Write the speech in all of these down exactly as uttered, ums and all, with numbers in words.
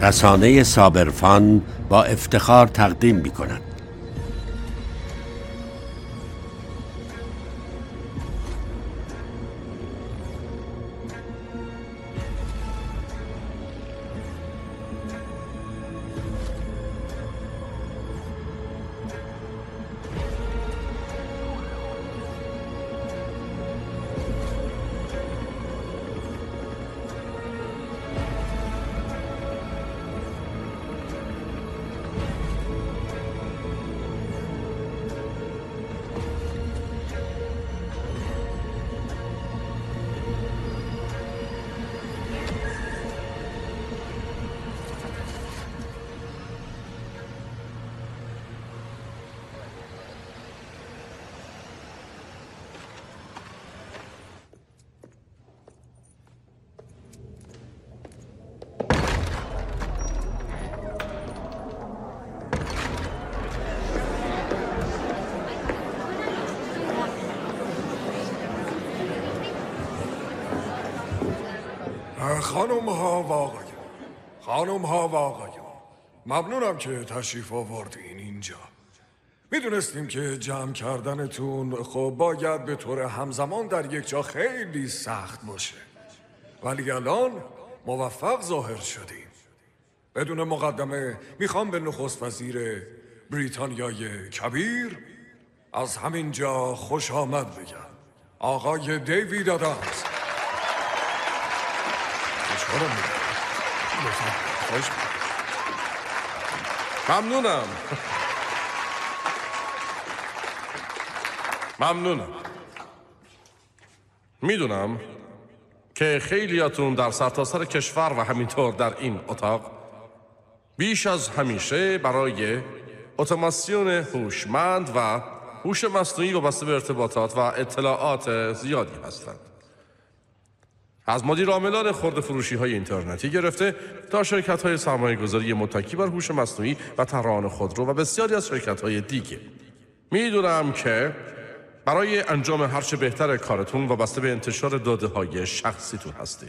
رسانه صابرفان با افتخار تقدیم می‌کند. خانم ها و آقایان، خانم ها و آقایان، ممنونم که تشریف آوردین اینجا. میدونستیم که جمع کردنتون خب باید به طور همزمان در یک جا خیلی سخت باشه، ولی الان موفق ظاهر شدیم. بدون مقدمه میخوام به نخست وزیر بریتانیای کبیر از همینجا خوش آمد بگم، آقای دیوید آدامز. ممنونم ممنونم میدونم که خیلیاتون در سرتاسر کشور و همینطور در این اتاق بیش از همیشه برای اتوماسیون هوشمند و هوش مصنوعی وابسته به ارتباطات و اطلاعات زیادی هستند. از مدیر عاملان خرده فروشی های اینترنتی گرفته تا شرکت های سرمایه گذاری متکی بر هوش مصنوعی و طراحان خودرو و بسیاری از شرکت های دیگه. میدونم که برای انجام هرچه بهتر کارتون وابسته به انتشار داده های شخصیتون هستید.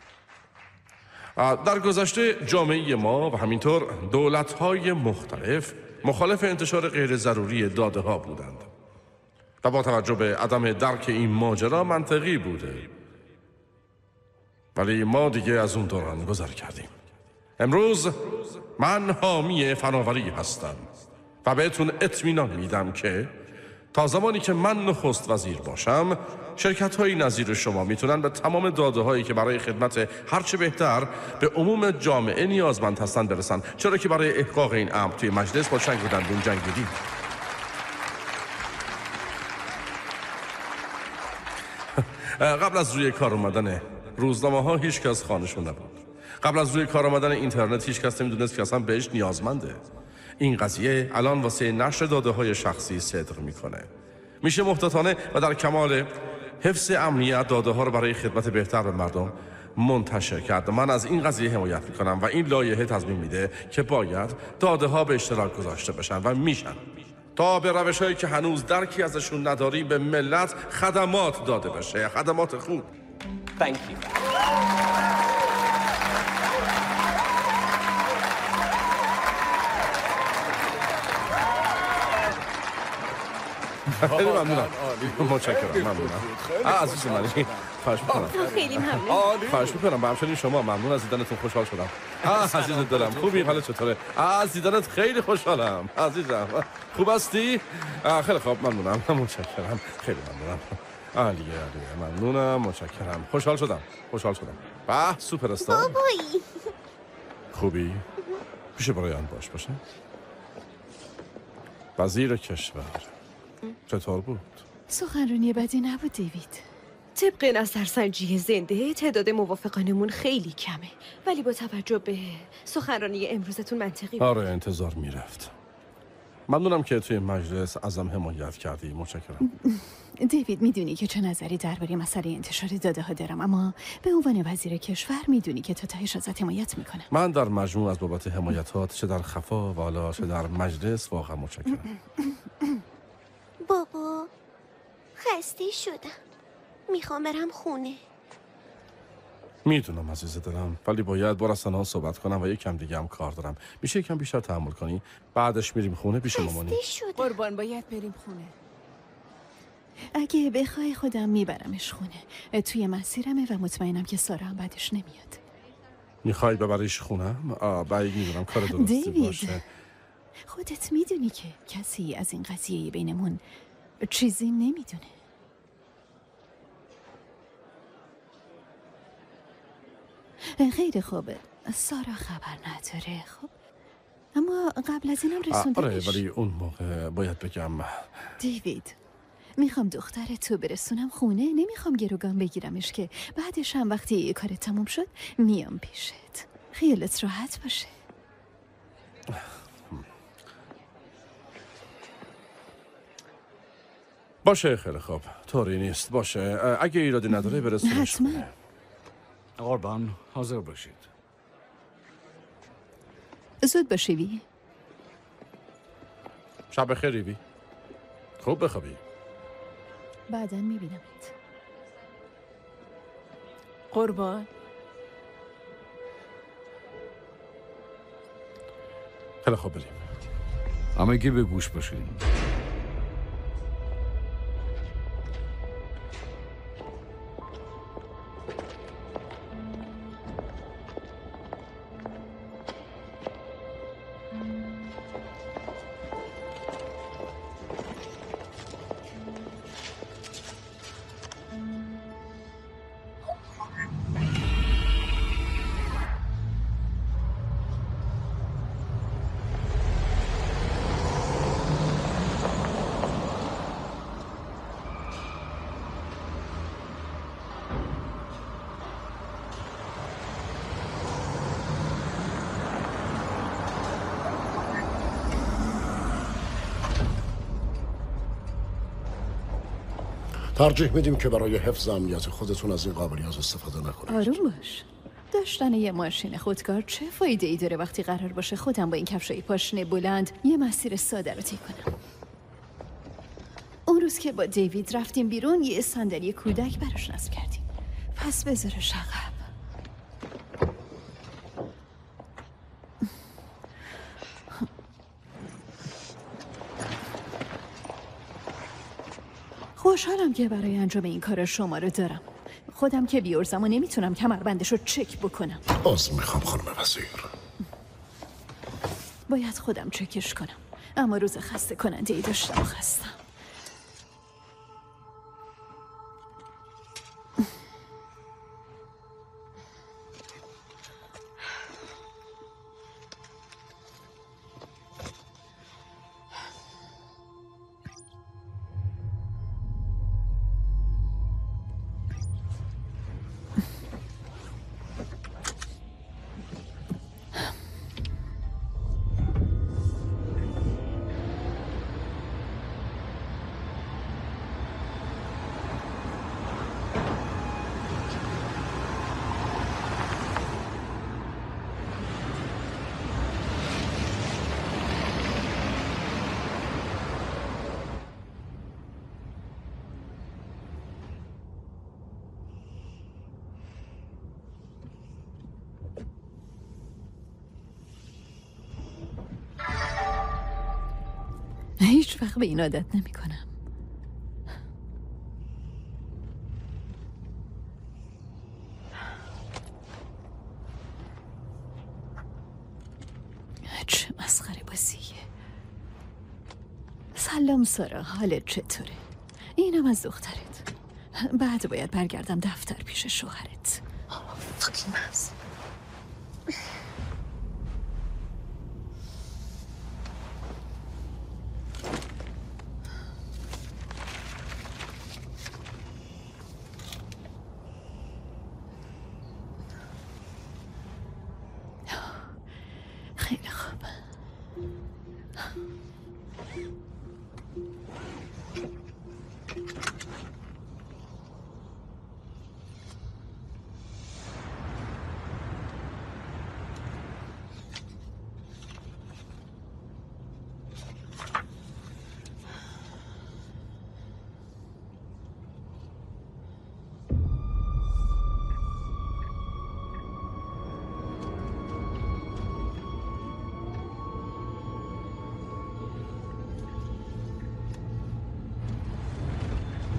در گذشته جامعه ما و همینطور دولت های مختلف مخالف انتشار غیر ضروری داده ها بودند و با توجه به عدم درک این ماجرا منطقی بوده، ولی ما دیگه از اون دوران گذر کردیم. امروز من حامی فناوری هستم و بهتون اطمینان میدم که تا زمانی که من نخست وزیر باشم شرکت های نظیر شما میتونن به تمام داده هایی که برای خدمت هرچه بهتر به عموم جامعه نیازمند هستن برسن، چرا که برای احقاق این امر توی مجلس با چنگ و دندون جنگیدیم. قبل از روی کار اومدن روزنامه ها هیچ کس خانه‌شون نبود. قبل از روی کار آمدن اینترنت هیچ کس نمیدونست که اصلا بهش نیازمنده. این قضیه الان واسه نشر داده های شخصی صدق میکنه. میشه محتاطانه و در کمال حفظ امنیت داده ها رو برای خدمت بهتر به مردم منتشر کرد. من از این قضیه حمایت میکنم و این لایحه تضمین میده که باید داده ها به اشتراک گذاشته بشن و میشن تا به روش هایی که هنوز درکی ازشون نداری به ملت خدمات داده بشه، خدمات خوب. Thank you. خیلی ممنونم. متشکرم. ممنونم. عزیز من خواهش میکنم. خیلی ممنون. خواهش میکنم. با همچنین شما ممنون، از دیدنتون خوشحال شدم. عزیز دلم خوبی؟ حالت چطوره؟ از دیدنت خیلی خوشحالم عزیزم. خوب هستی؟ خیلی خوب ممنونم. متشکرم. خیلی ممنونم. عالیه عالیه ممنونم. متشکرم. خوشحال شدم. خوشحال شدم. به سوپر استار. بابایی خوبی؟ پیش برایان باش باشه. وزیر کشور چطور بود؟ سخنرانی بدی نبود دیوید. طبق نظرسنجی زنده تعداد موافقانمون خیلی کمه، ولی با توجه به سخنرانی امروزتون منطقی بود. آره انتظار میرفت. ممنونم که توی مجلس ازم حمایت کردی. متشکرم. دیوید میدونی که چه نظری درباره مسئله انتشار داده ها دارم، اما به عنوان وزیر کشور میدونی که تا تهش ازت حمایت میکنم. من در مجموع از بابت حمایتات چه در خفا و حالا چه در مجلس واقعا متشکرم. بابا خسته شدم، میخوام برم خونه. میدونم عزیز دلم، ولی باید با رسانه ها صحبت کنم و یکم دیگه هم کار دارم. میشه یکم بیشتر تحمل کنی؟ بعدش میریم خونه پیش مامانی. قربان باید بریم خونه. اگه بخوای خودم میبرمش خونه. توی مسیرمه و مطمئنم که سارا هم بعدش نمیاد. میخوای ببریش خونم؟ آه بعید میدونم کار درستی دیوید، باشه. خودت میدونی که کسی از این قضیه بینمون چیزی نمیدونه. خیلی خوبه، سارا خبر نداره. خب اما قبل از اینم رسوندنش. آره ولی اون موقع باید بگم. دیوید، میخوام دختر تو برسونم خونه، نمیخوام گروگان بگیرمش که بعدش هم وقتی کارت تموم شد میام پیشت. خیالت راحت باشه. باشه خیلی خوب، طوری نیست. باشه اگه ایرادی نداره برسونش حتما. خونه. قربان حاضر باشید. زود باشه وی. شب خیر ریوی. خوب بخوابی. بعداً میبینمت. قربان. خیلی خوب بریم. همگی به گوش باشین. ترجیح میدیم که برای حفظ امنیت خودتون از این قابلیت استفاده نکنید. آروم باش. داشتن یه ماشین خودکار چه فایده ای داره وقتی قرار باشه خودم با این کفشای پاشنه بلند یه مسیر ساده رو طی کنم. اون روز که با دیوید رفتیم بیرون یه صندلی کودک براش نصب کردیم. پس بذارش عقب. خوشحالم که برای انجام این کار شما رو دارم. خودم که بیورزم و نمیتونم کمربندش رو چک بکنم. باز میخوام خانم وزیر. باید خودم چکش کنم. اما روز خسته کننده ای داشتم و خستم. هیچ وقت به این عادت نمی کنم. چه مسخره بازیه. سلام سارا، حالت چطوره؟ اینم از دخترت. بعد باید برگردم دفتر پیش شوهرت. خیلی خوب.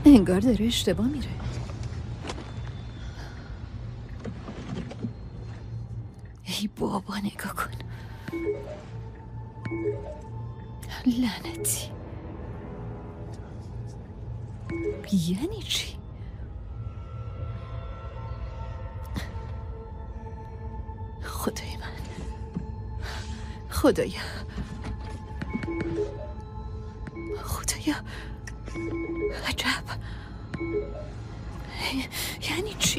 انگار داره اشتباه میره. ای بابا نگاه کن. لعنتی. یعنی چی؟ خدای من، خدایا، خدایا، عجب. یعنی چی؟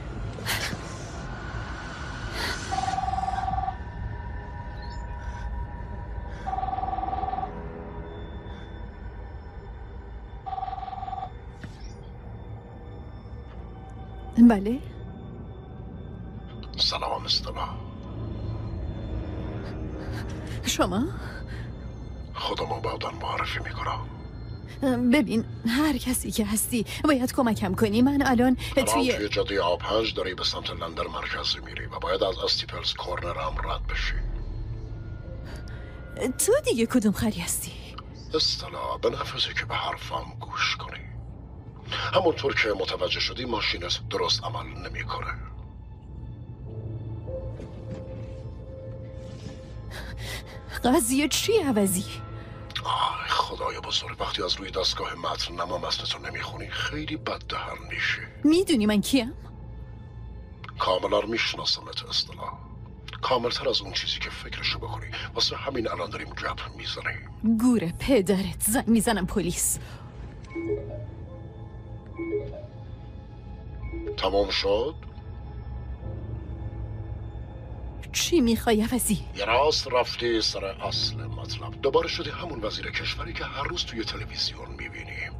بله؟ سلام استلا. شما؟ خودمو بعداً معرفی میکنم. ببین هر کسی که هستی باید کمکم کنی. من الان الان توی توی جاده آ پنج داری به سمت لندر مرکزی میری و باید از استیپلز کورنر هم رد بشی. تو دیگه کدوم خری هستی؟ استلا به نفسی که به حرفم گوش کنی. همونطور که متوجه شدی ماشینت درست عمل نمیکنه. قضیه چی عوضی؟ آه خدای بزرگ، وقتی از روی دستگاه متن نما متنتو نمیخونی خیلی بد دهن میشه. میدونی من کیم؟ کاملا میشناسمت استلا. کاملتر از اون چیزی که فکرشو بکنی. واسه همین الان داریم گپ میزنیم. گوره پدرت، زنگ میزنم پلیس. تمام شد؟ چی میخوای عوضی؟ یه راست رفتی سر اصل مطلب. دوباره شدی همون وزیر کشوری که هر روز توی تلویزیون میبینیم.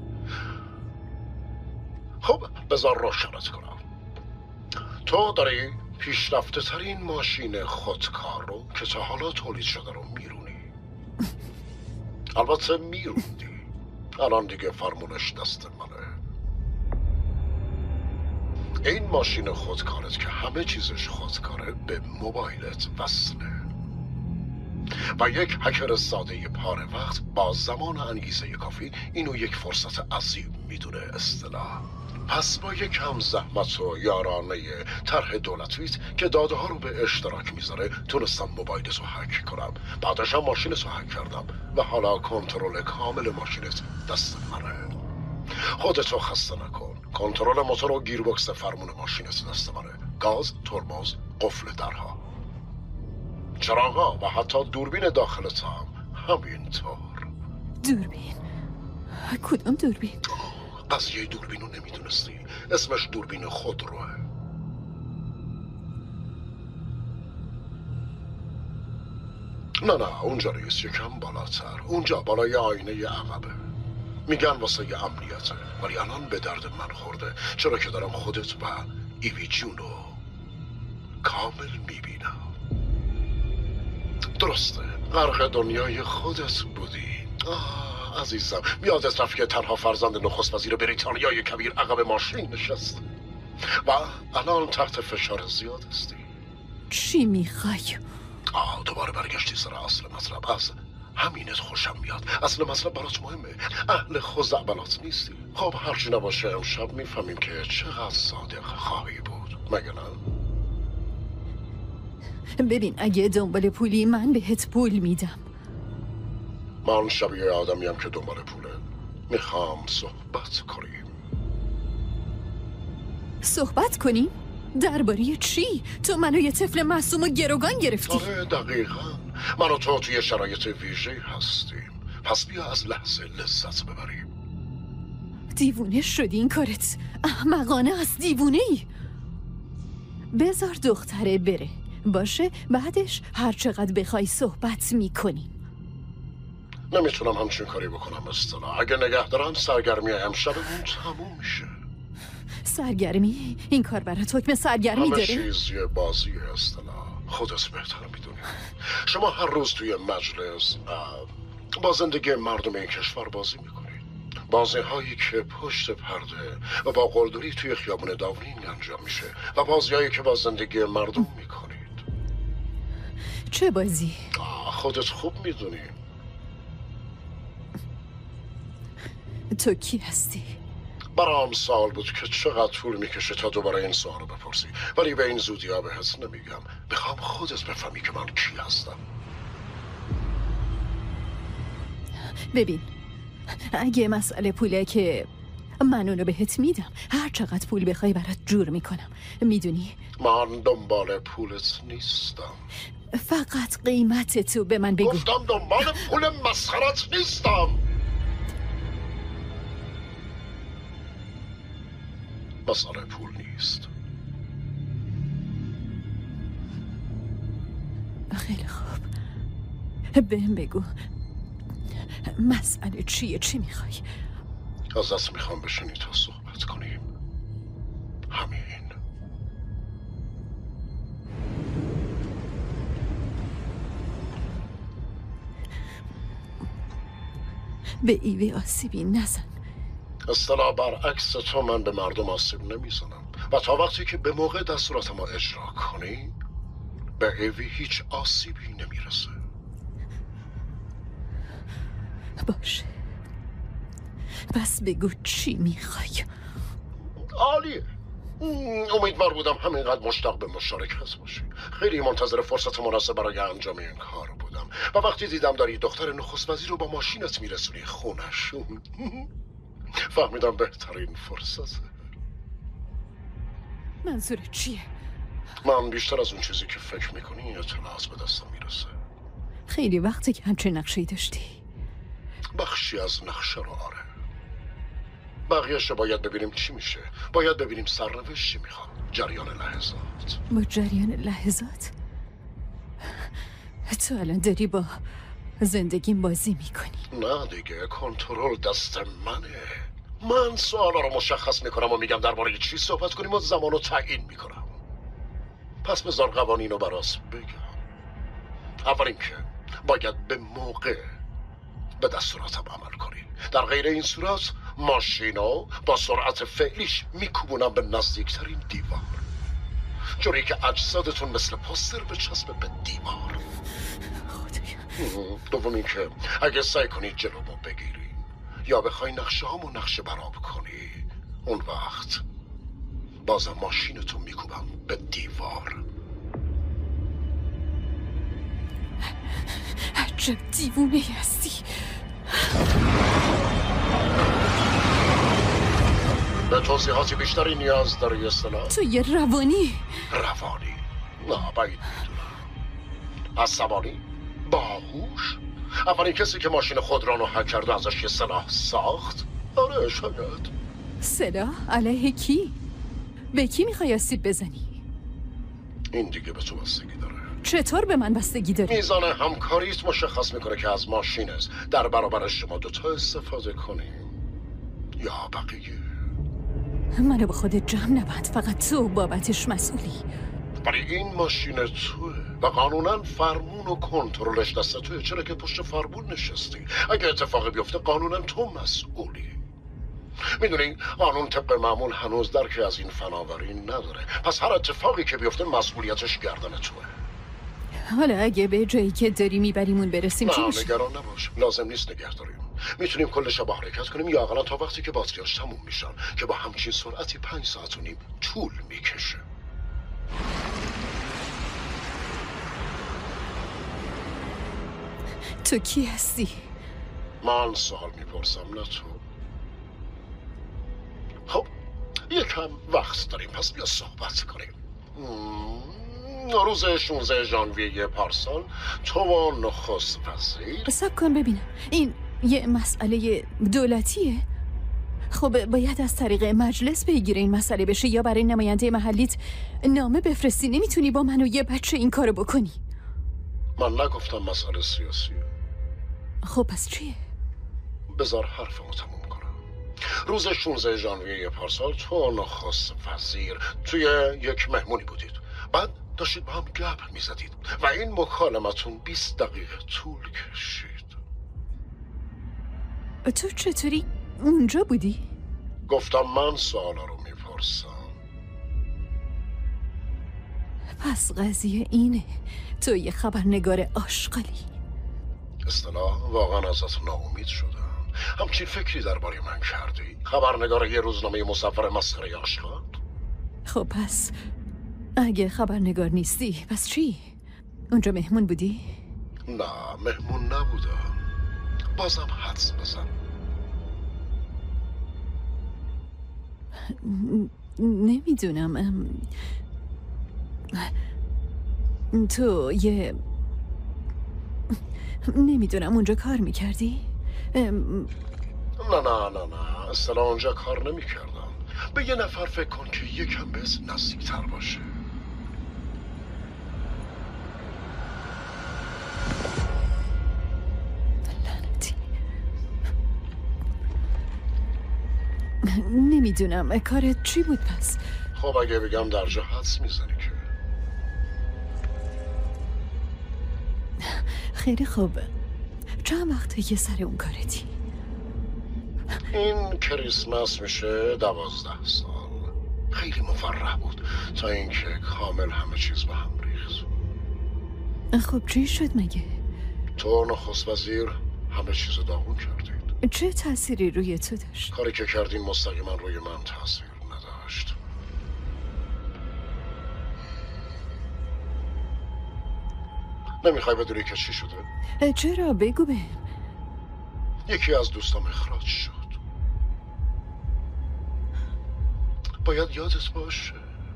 خب بذار روشنت کنم. تو داری پیشرفته ترین ماشین خودکار رو که تا حالا تولید شده رو میرونی. البته میروندی، الان دیگه فرمونش دست منه. این ماشین خودکارت که همه چیزش خودکاره به موبایلت وصله و یک هکر ساده پاره وقت با زمان انگیزه کافی اینو یک فرصت عظیم میدونه اصطلاح. پس با یک کم زحمت و یارانه طرح دولتیت که داده ها رو به اشتراک میذاره تونستم موبایلت رو هک کنم. بعدش هم ماشینت رو هک کردم و حالا کنترل کامل ماشینت دست منه. خودتو خسته نکن. کنترل موتور و گیربکس فرمون ماشینت دست منه. گاز، ترمز، قفل درها، چراغا و حتی دوربین داخلت هم همینطور. دوربین؟ کدوم دوربین؟ قضیه دوربین رو نمیدونستی؟ اسمش دوربین خودروه. نه نه اونجا نیست، یکم بالاتر. اونجا بالای آینه عقبه. میگن واسه ی امنیته، ولی الان به درد من خورده، چرا که دارم خودت و ایوی جونو کامل میبینم. درسته غرق دنیای خودت بودی. آه عزیزم، یادت رفت که تنها فرزند نخست وزیر بریتانیای کبیر عقب ماشین نشست و الان تحت فشار زیاد هستی. چی میخوای؟ آه دوباره برگشتی سر اصل مطلب. از همینت خوشم میاد. اصل مطلب برات مهمه. اهل خزعبلات نیستی. خب هرچی نباشه امشب میفهمیم که چقدر صادق خواهی بود، مگه نه؟ ببین اگه دنبال پولی من بهت پول میدم. من شبیه آدمیم که دنبال پوله. میخوام صحبت کنیم. صحبت کنیم؟ درباره چی؟ تو منو یه طفل معصوم و گروگان گرفتی. آره دقیقاً. من و تو توی شرایط ویژه هستیم. پس بیا از لحظه لذت ببریم. دیوونه شدی این کارت. احمقانه است، دیوونه ای. بذار دختره بره باشه، بعدش هر چقدر بخوای صحبت میکنیم. نمیتونم همچین کاری بکنم اصطلاح. اگه نگه دارم سرگرمی امشبمون تموم میشه. سرگرمی؟ این کار برات حکم سرگرمی همه داره؟ چیز یه بازیه اصطلاح. خودت بهتر میدونی. شما هر روز توی مجلس با زندگی مردم این کشور بازی میکنید. بازی هایی که پشت پرده و با قلدری توی خیابون داولین انجام میشه و بازی هایی که با زندگی مردم میکنید. چه بازی؟ خودت خوب میدونی. تو کی هستی؟ برام سوال بود که چقدر طول میکشه تا دوباره این سوال رو بپرسی، ولی به این زودی ها بهت نمیگم. میخوام خودت بفهمی که من کی هستم. ببین، اگه مسئله پوله که من اونو بهت میدم، هر چقدر پول بخوای برات جور میکنم. میدونی من دنبال پولت نیستم. فقط قیمت تو به من بگو. گفتم دنبال پول مسخرت نیستم. مسئله پول نیست. خیلی خوب، بهم بگو مسئله چیه؟ چی میخوای؟ از دست میخوام بشینی تا صحبت کنیم. همین. به ایوه آسیبی نزن. اصطلاح برعکس تو من به مردم آسیب نمیزنم و تا وقتی که به موقع دستوراتم رو اجرا کنی به ایوی هیچ آسیبی نمیرسه. باشه، پس بگو چی میخوای؟ عالیه. امیدوار بودم همینقدر مشتاق به مشارکت باشی. خیلی منتظر فرصت مناسب برای انجام این کار بودم و وقتی دیدم داری دختر نخست وزیر رو با ماشینت میرسونی خونشون فهمیدم بهترین فرصته. منظور چیه؟ من بیشتر از اون چیزی که فکر میکنی اطلاعات به دستم میرسه. خیلی وقتی که همچه نقشه‌ای داشتی. بخشی از نقشه رو آره. بقیه‌شو باید ببینیم چی میشه. باید ببینیم سرنوشت چی میخواد. جریان لحظات. با جریان لحظات؟ تو الان داری با زندگیم بازی میکنی. نه دیگه، کنترل دست منه. من سوالا رو مشخص میکنم و میگم درباره چی صحبت کنیم و زمان رو تعیین میکنم. پس بذار قوانین رو براس بگم. اول اینکه باید به موقع به دستوراتم عمل کنی. در غیر این صورت ماشینو با سرعت فعلیش میکوبونم به نزدیکترین دیوار، جوری که اجسادتون مثل پوستر بچسبه به دیوار. دوم این که اگه سعی کنید جلومو بگیری یا بخوای نقشه هامو نقشه براب کنی، اون وقت بازم ماشینتو میکوبم به دیوار. عجب دیوونه هستی. به توضیحاتی بیشتری نیاز داری اصطلاح؟ تو یه روانی روانی؟ نه باید میدونم. عصبانی؟ باهوش؟ اولین کسی که ماشین خودرانو هک کرد و ازش یه سلاح ساخت؟ آره شاید. سلاح؟ علیه کی؟ به کی میخوای آسیب بزنی؟ این دیگه به تو بستگی داره. چطور به من بستگی داره؟ میزان همکاریت مشخص میکنه که از ماشینت در برابر شما دوتا استفاده کنیم یا بقیه. منو به خودت جمع نبند، فقط تو بابتش مسئولی. ولی این ماشین توه و قانونا فرمون و کنترلش دست توه. چرا که پشت فرمون نشستی؟ اگه اتفاقی بیفته قانونا تو مسئولی. میدونی قانون طبق معمول هنوز درکی از این فناوری نداره، پس هر اتفاقی که بیفته مسئولیتش گردن توه. حالا اگه به جایی که داری میبریمون برسیم چی میشه؟ نه نگران نباش، لازم نیست نگه داریم. میتونیم کل شب حرکت کنیم یا اقلا تا وقتی که باتریاش تموم میشن که با همچین سرعتی پنج ساعت و نیم طول میکشه. تو کی هستی؟ من سوال میپرسم نه تو. خب یکم وقت داریم، پس بیا صحبت کنیم. روز شانزده ژانویه پارسال تو و نخست وزیر. صبر کن ببینم، این یه مسئله دولتیه؟ خب باید از طریق مجلس بگیره این مسئله بشه یا برای نماینده محلیت نامه بفرستی. نمیتونی با من و یه بچه این کارو بکنی. من نگفتم مسئله سیاسیه. خب پس چیه؟ بذار حرفمو تموم کنم. روز شانزده ژانویه پارسال تو و نخست وزیر توی یک مهمونی بودید، بعد داشتید با هم گپ میزدید و این مکالمتون بیست دقیقه طول کشید. تو چطوری اونجا بودی؟ گفتم من سوالا رو میپرسم. پس قضیه اینه، تو یه خبرنگار آشغالی. اصطلاح واقعا ازت ناامید شدم. همچین فکری درباره من کردی؟ خبرنگار یه روزنامه مصور مسخره آشغال؟ خب پس اگه خبرنگار نیستی پس چی؟ اونجا مهمون بودی؟ نه مهمون نبودم. بازم حدس بزن. نمیدونم. تو یه نمیدونم اونجا کار میکردی؟ نه نه نه نه اصلا اونجا کار نمیکردم. به یه نفر فکر کن که یکم بهت نزدیکتر باشه. لعنتی. نمیدونم کارت چی بود پس؟ خب اگه بگم درجا حدس میزنی که. خیلی خوب. چند وقته یه سر اون کارتی؟ این کریسمس میشه دوازده سال. خیلی مفرح بود تا اینکه کامل همه چیز به هم ریخت. خب چی شد مگه؟ تو نخست وزیر همه چیز داغون کردید. چه تأثیری روی تو داشت؟ کاری که کردین مستقیما روی من تاثیر نداشت. نمیخوای بدونی که چی شده؟ چرا؟ بگو به یکی از دوستام اخراج شد. باید یادت باشه.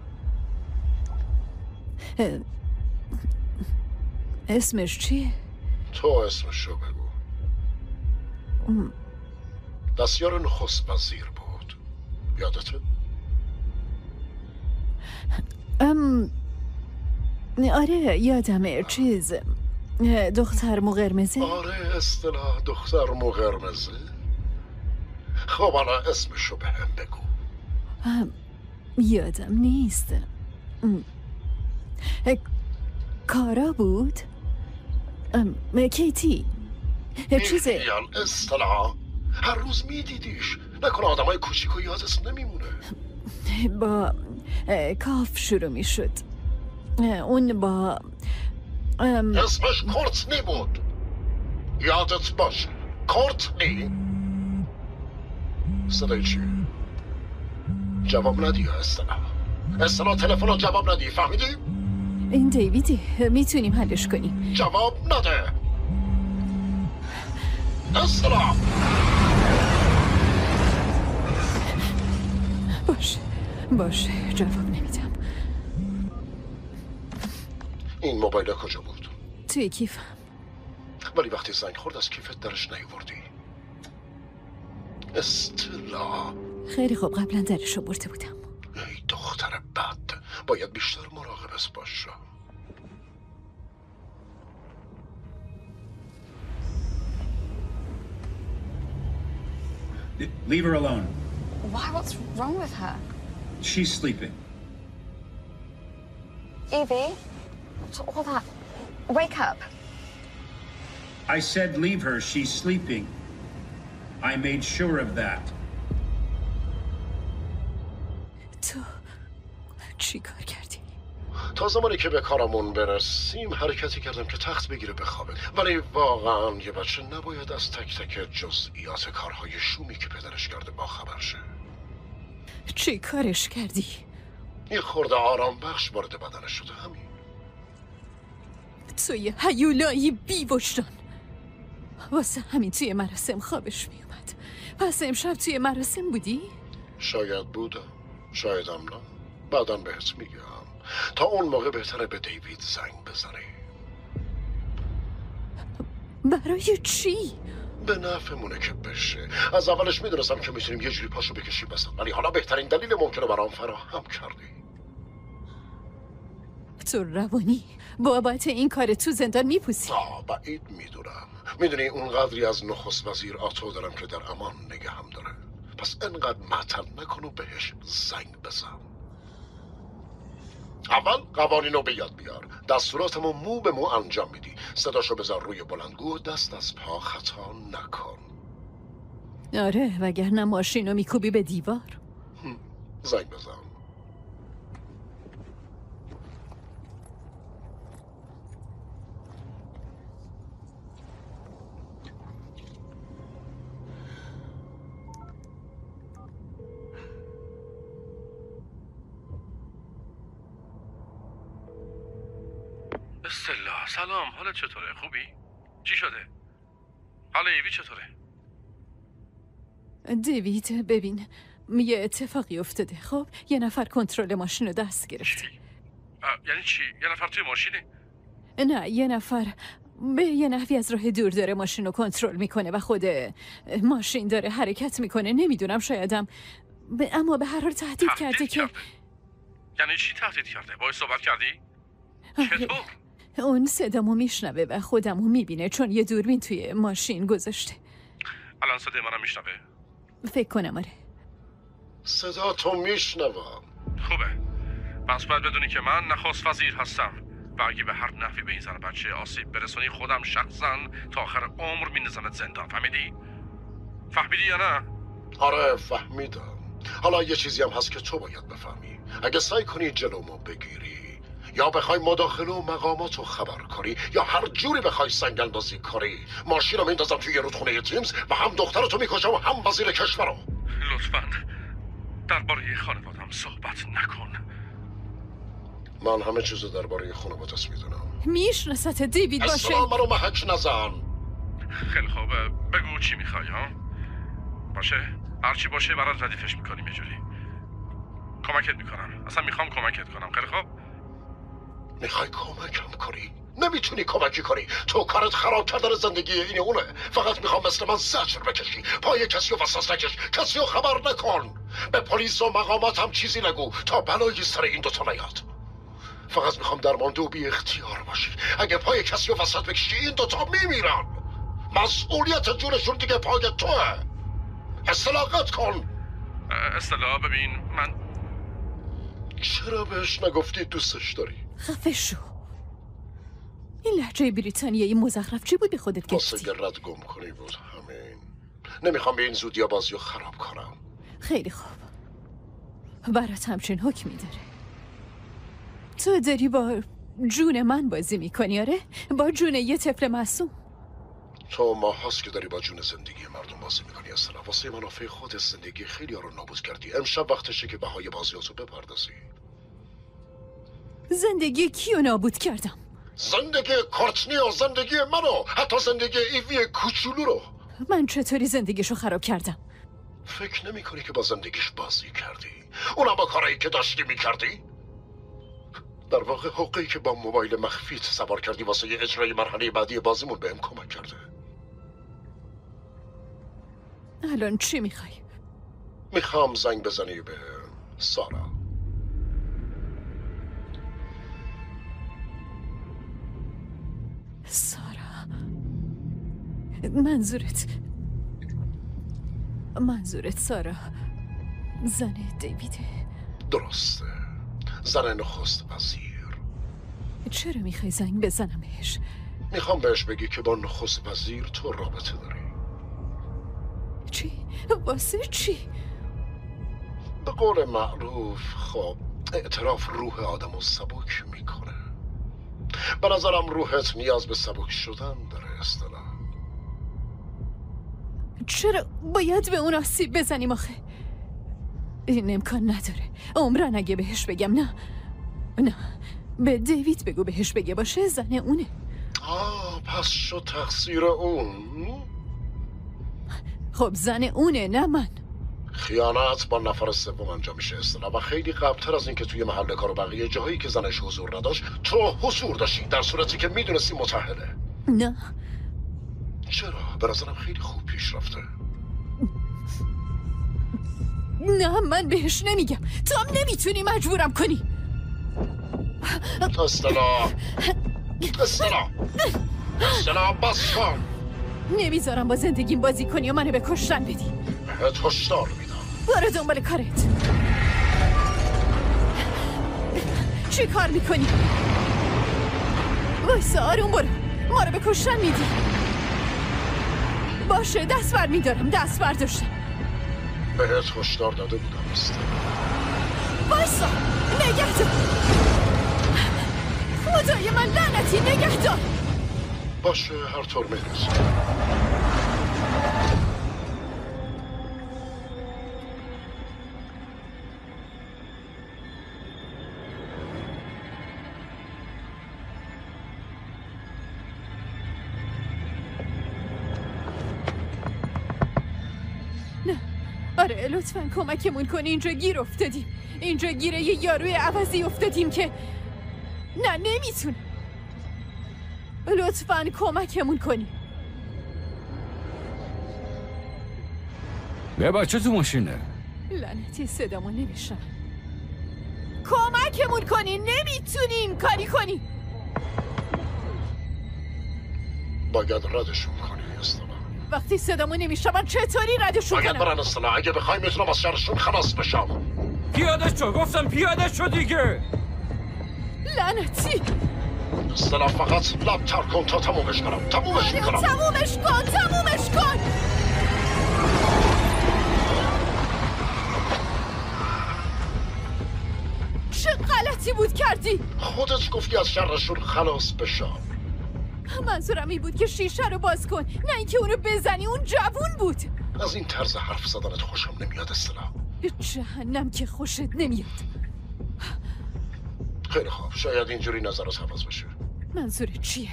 اسمش چیه؟ تو اسمشو بگو. دستیار نخست وزیر بود. یادته؟ ام آره یادمه. چیز دختر مو قرمزه؟ آره اصطلاح دختر مو قرمزه. خب حالا اسمشو به هم بگو. یادم نیست. کارا بود؟ کیتی چیزه بیخیال اصطلاح هر روز میدیدیش. نکنه آدم های کوچیک و یادت نمیمونه. با کاف شروع میشد. اون با ام... اسمش کورتنی بود. یادت باشه کورتنی. صدای چیه؟ جواب ندی اصطلاح. اصطلاح تلفن رو جواب ندی. فهمیدی؟ این دیویده میتونیم حلش کنیم. جواب نده اصطلاح. باشه باشه جواب نمیدم. این موبایل کجا بود؟ توی کیفم. ولی وقتی زنگ خورد از کیفت درش نیاوردی. اصطلاح. خیلی خوب قبلا درشو برده بودم. ای دختر بد. باید بیشتر مراقبت باش. Leave her alone. Why? What's wrong with her? She's sleeping. Evie, what's all that? Wake up. I said leave her. She's sleeping. I made sure of that. تو چی کار کردی؟ تا زمانی که به کارمون برسیم حرکتی کردم که تخت بگیره بخوابه. ولی واقعا یه بچه نباید از تک تک جزئیات کارهای شومی که پدرش کرده باخبر شه. چی کارش کردی؟ یه خورده آرام بخش وارد بدنش شده. همین. تو یه هیولایی بی وجدان. واسه همین توی مراسم خوابش می اومد. پس امشب توی مراسم بودی؟ شاید بودم شایدم نه. بعداً بهت میگم. تا اون موقع بهتره به دیوید زنگ بزنی. برای چی؟ به نفعمونه که بشه. از اولش میدونستم که میتونیم یه جوری پاشو بکشیم بسن. ولی حالا بهترین دلیل ممکنه برام فراهم کردی. تو روانی بابت این کار تو زندان میپوسی؟ آه بعید میدونم. میدونی اون قدری از نخست وزیر آتو دارم که در امان نگهم داره. پس انقدر معطل نکن و بهش زنگ بزن. اول قوانینو به یاد بیار. دستوراتمو مو به مو انجام میدی. صداشو بذار روی بلندگو و دست از پا خطا نکن. آره وگرنه ماشینو میکوبی به دیوار. زنگ بزن. استلا سلام، حالت چطوره؟ خوبی؟ چی شده؟ حال ایوی چطوره؟ دیوید ببین یه اتفاقی افتاده. خب یه نفر کنترل ماشین رو دست گرفت. چی؟ یعنی چی؟ یه نفر توی ماشینه؟ نه یه نفر به یه نحوی از راه دور داره ماشین رو کنترل میکنه و خود ماشین داره حرکت میکنه. نمیدونم شایدم ب... اما به هر حال تهدید کرده که یعنی چی تهدید کرده؟ باید صحبت کردی؟ چطور؟ اون صدامو میشنوه و خودمو میبینه چون یه دوربین توی ماشین گذاشته. الان صدای منم میشنوه؟ فکر کنم آره. صدا تو میشنوم. خوبه. پس باید بدونی که من نخست وزیر هستم و اگه به هر نحوی به این زن بچه آسیب برسونی خودم شخصا تا آخر عمر میندازمت زندان. فهمیدی؟ فهمیدی یا نه؟ آره فهمیدم. حالا یه چیزی هم هست که تو باید بفهمی. اگه سعی کنی جلومو بگیری یا بخوای مداخله و مقاماتو خبر کنی یا هر جوری بخوای سنگ اندازی کنی، ماشین رو میندازم توی رودخونه تیمز و هم دخترتو میکشم و هم وزیر کشورو. لطفاً درباره خانوادم صحبت نکن. من همه چیزو درباره خانوادت میدونم. میشناست دیوید باشه. اصلا منو محک نزن. خیلی خوبه، بگو چی میخوای ها؟ باشه؟ هرچی باشه برات ردیفش میکنیم یه جوری. کمکت میکنم. اصلا میخوام کمکت کنم. خیلی خوب؟ میخوای کمکم کنی؟ نمیتونی کمکی کنی. تو کارت خراب کردن زندگی این اونه. فقط میخوام مثل من زجر بکشی. پای کسی رو وسط نکش. کسی رو خبر نکن. به پلیس و مقامات هم چیزی نگو تا بلایی سر این دوتا نیاد. فقط میخوام درمانده و بی اختیار باشی. اگه پای کسی رو وسط بکشی این دوتا میمیرن. مسئولیت جونشون دیگه پای توه. اصلاقت کن. اصلاح ببین من چرا بهش نگفتی دوستش داری؟ خفه شو. این لهجه بریتانیایی مزخرف چی بود به خودت گفتی؟ واسه رد گم کنی بود همین. نمیخوام به این زودی یا بازی رو خراب کنم. خیلی خوب. برات همچین حکمی داره. تو داری با جون من بازی میکنی آره؟ با جون یه طفل معصوم. تو ماه هست که داری با جون زندگی مردم بازی میکنی. اصلا واسه منافع خود زندگی خیلی ها رو نابود کردی. امشب وقتشه که بهای بازیاتو بپردازی. زندگی کیو نابود کردم؟ زندگی کورتنی و زندگی منو، حتی زندگی ایوی کوچولو رو. من چطوری زندگیشو خراب کردم؟ فکر نمی کنی که با زندگیش بازی کردی؟ اونم با کارایی که داشتی میکردی؟ در واقع حقی که با موبایل مخفیت سوار کردی واسه اجرای مرحله بعدی بازیمون بهم کمک کرده. الان چی میخوای؟ میخوام زنگ بزنی به سارا. سارا منظورت منظورت سارا زن دیویده؟ درسته، زن نخست وزیر. چرا میخوای زنگ بزنمش؟ میخوام بهش بگی که با نخست وزیر تو رابطه داری. چی؟ واسه چی؟ به قول معروف خب اعتراف روح آدم رو سبک میکنه. به نظرم روحت نیاز به سبک شدن داره. اصطلاح چرا باید به اون آسیب بزنیم آخه؟ این امکان نداره. عمرن اگه بهش بگم. نه نه به دیوید بگو بهش بگه باشه زن اونه. آه پس شد تقصیر اون. خب زن اونه نه من. خیانت با نفر سوم انجام میشه اصطلاح و خیلی قبلتر از این که توی محل کار و بقیه جاهایی که زنش حضور نداشت تو حضور داشتی، در صورتی که میدونستی متأهله. نه چرا؟ به نظرم خیلی خوب پیش رفته. نه من بهش نمیگم. تو هم نمیتونی مجبورم کنی. اصطلاح اصطلاح اصطلاح بس کن. نمیذارم با زندگیم بازی کنی و منو به کشتن بدی. بهت هشدار میدم. برو دنبال کارت. چی کار میکنی؟ وایسا آروم برو. ما رو به کشتن میدی. باشه دست بر میدارم. دست برداشتم. بهت هشدار داده بودم است. وایسا نگه دار. خدای من لعنتی نگه دار. باشه هر طور میرسه. آره لطفاً کمکمون کن، اینجا گیر افتادیم. اینجا گیر یه یاروی عوضی افتادیم که نه نمیتونم. لطفاً کمکمون کنی. به بچه تو ماشینه. لعنتی صدامو نمیشن. کمکمون کنی، نمیتونیم کاری کنی. باید ردشون کنی اصطلاح. وقتی صدامو نمیشن من چطوری ردشون کنم؟ باید برن اصطلاح. اگه بخوای میتونم از شرشون خلاص بشم. پیاده شو، گفتم پیاده شو دیگه. لعنتی اصطلاح فقط لب تر کن تا تمومش کنم. تمومش میکنم. تمومش کن، تمومش کن. چه غلطی بود کردی؟ خودت گفتی از شرشون خلاص بشم. منظورم این بود که شیشه رو باز کن، نه اینکه اونو بزنی. اون جوون بود. از این طرز حرف زدنت خوشم نمیاد اصطلاح. جهنم که خوشت نمیاد. خیلی خوب، شاید اینجوری نظرت عوض بشه. منظورت چیه؟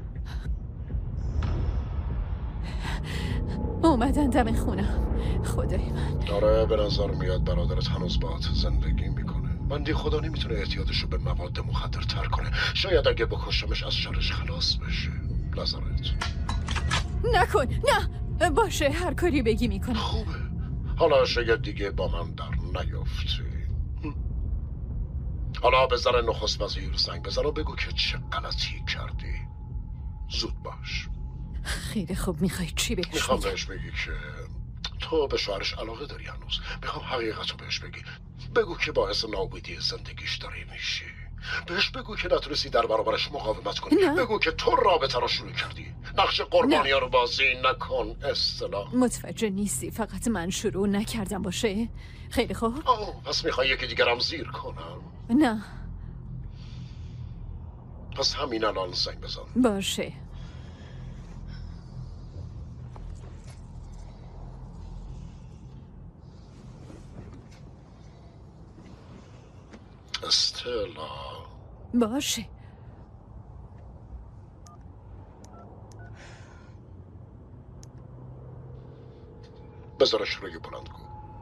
اومدن دم خونم. خدای من. آره به نظر میاد برادرت هنوز باهات زندگی میکنه. بندی خدا نمیتونه اعتیادش رو به مواد مخدر تر کنه. شاید اگه بکشمش از شرش خلاص بشه. نظرت؟ نکن، نه. باشه هر کاری بگی میکنم. خوبه. حالا شاید دیگه با من در نیافتی. حالا به زن نخست وزیر زنگ بزن و بگو که چه غلطی کردی. زود باش. خیلی خوب، میخوای چی بهش میخوام بگم؟ بهش بگی که تو به شوهرش علاقه داری هنوز. میخوام حقیقت رو بهش بگی. بگو که باعث نابودی زندگیش داری میشی. بهش بگو که نتونستی در برابرش مقاومت کنی. نه. بگو که تو رابطه رو شروع کردی. نقش قربانی ها رو بازی نکن اصطلاح. متوجه نیستی فقط من شروع نکردم باشه؟ خیلی خوب. آه پس میخوای یکی دیگرم زیر کنم؟ نه. پس همین الان زنگ بزن. باشه. استلا. باشه. بذارش روی بلندگو.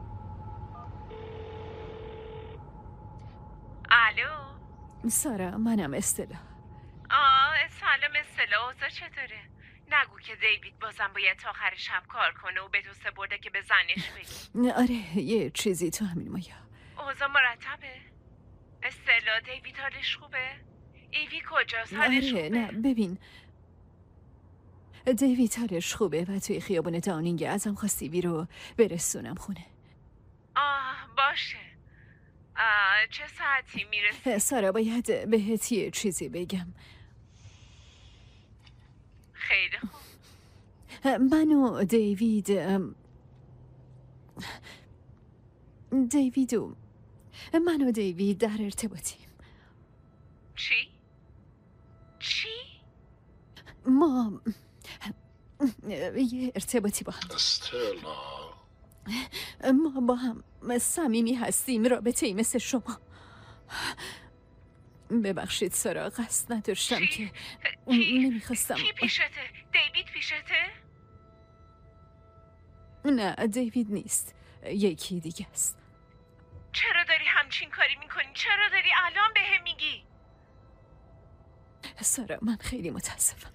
الو سارا، منم استلا. آه سلام استلا، اوضاع چطوره؟ نگو که دیوید بازم باید تا آخر شب کار کنه و به تو سپرده که به زنش بگی. آره یه چیزی تو همین مایا. اوضاع مرتبه؟ استلا دیوید حالش خوبه؟ ایوی کجاست؟ حالش آره خوبه؟ نه ببین، دیوید حالش خوبه و توی خیابون داونینگ ازم خواست ایوی رو برسونم خونه. آه باشه. آه چه ساعتی میرسی؟ سارا باید بهت یه چیزی بگم. خیلی خوب. من و دیوید دیوید و من و دیوید در ارتباطیم. چی؟ چی؟ ما یه ارتباطی با هم. استلا. ما با هم صمیمی هستیم، رابطه‌ای مثل شما. ببخشید سارا، قصد نداشتم چی؟ که چی؟ نمیخواستم. کی پیشته؟ دیوید پیشته؟ نه دیوید نیست، یکی دیگه است. چرا داری همچین کاری میکنی؟ چرا داری الان به هم میگی؟ سارا من خیلی متاسفم.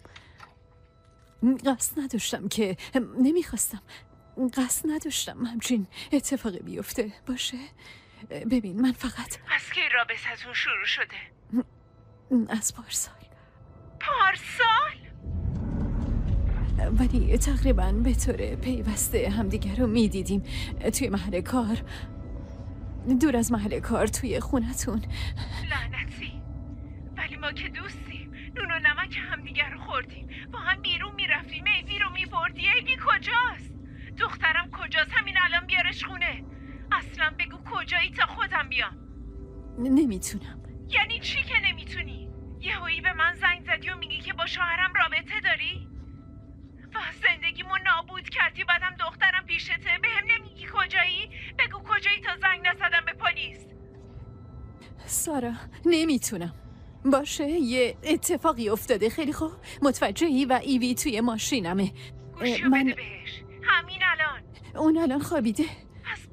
قصد نداشتم که نمیخواستم قصد نداشتم همچین اتفاقی بیفته باشه. ببین من فقط از کی رابطتون شروع شده؟ از پارسال. پارسال؟ ولی تقریبا به طور پیوسته همدیگر رو میدیدیم توی محل کار، دور از محل کار، توی خونتون. لعنتی. ولی ما که دوستیم، نون و نمک همدیگر رو خوردیم، با هم بیرون میرفتیم، ایوی رو میبردی. ایوی کجاست؟ دخترم کجاست؟ همین الان بیارش خونه. اصلا بگو کجایی تا خودم بیام. نمیتونم. یعنی چی که نمیتونی؟ یهویی به من زنگ زدی و میگی که با شوهرم رابطه داری؟ و زندگیمو نابود کردی، بعدم دخترم پیشته، به هم نمیگی کجایی؟ بگو کجایی تا زنگ نزدم به پلیس. سارا نمیتونم. باشه یه اتفاقی افتاده. خیلی خوب متوجهی؟ و ایوی توی ماشینمه. گوشیو من... بده بهش همین الان. اون الان خوابیده. پس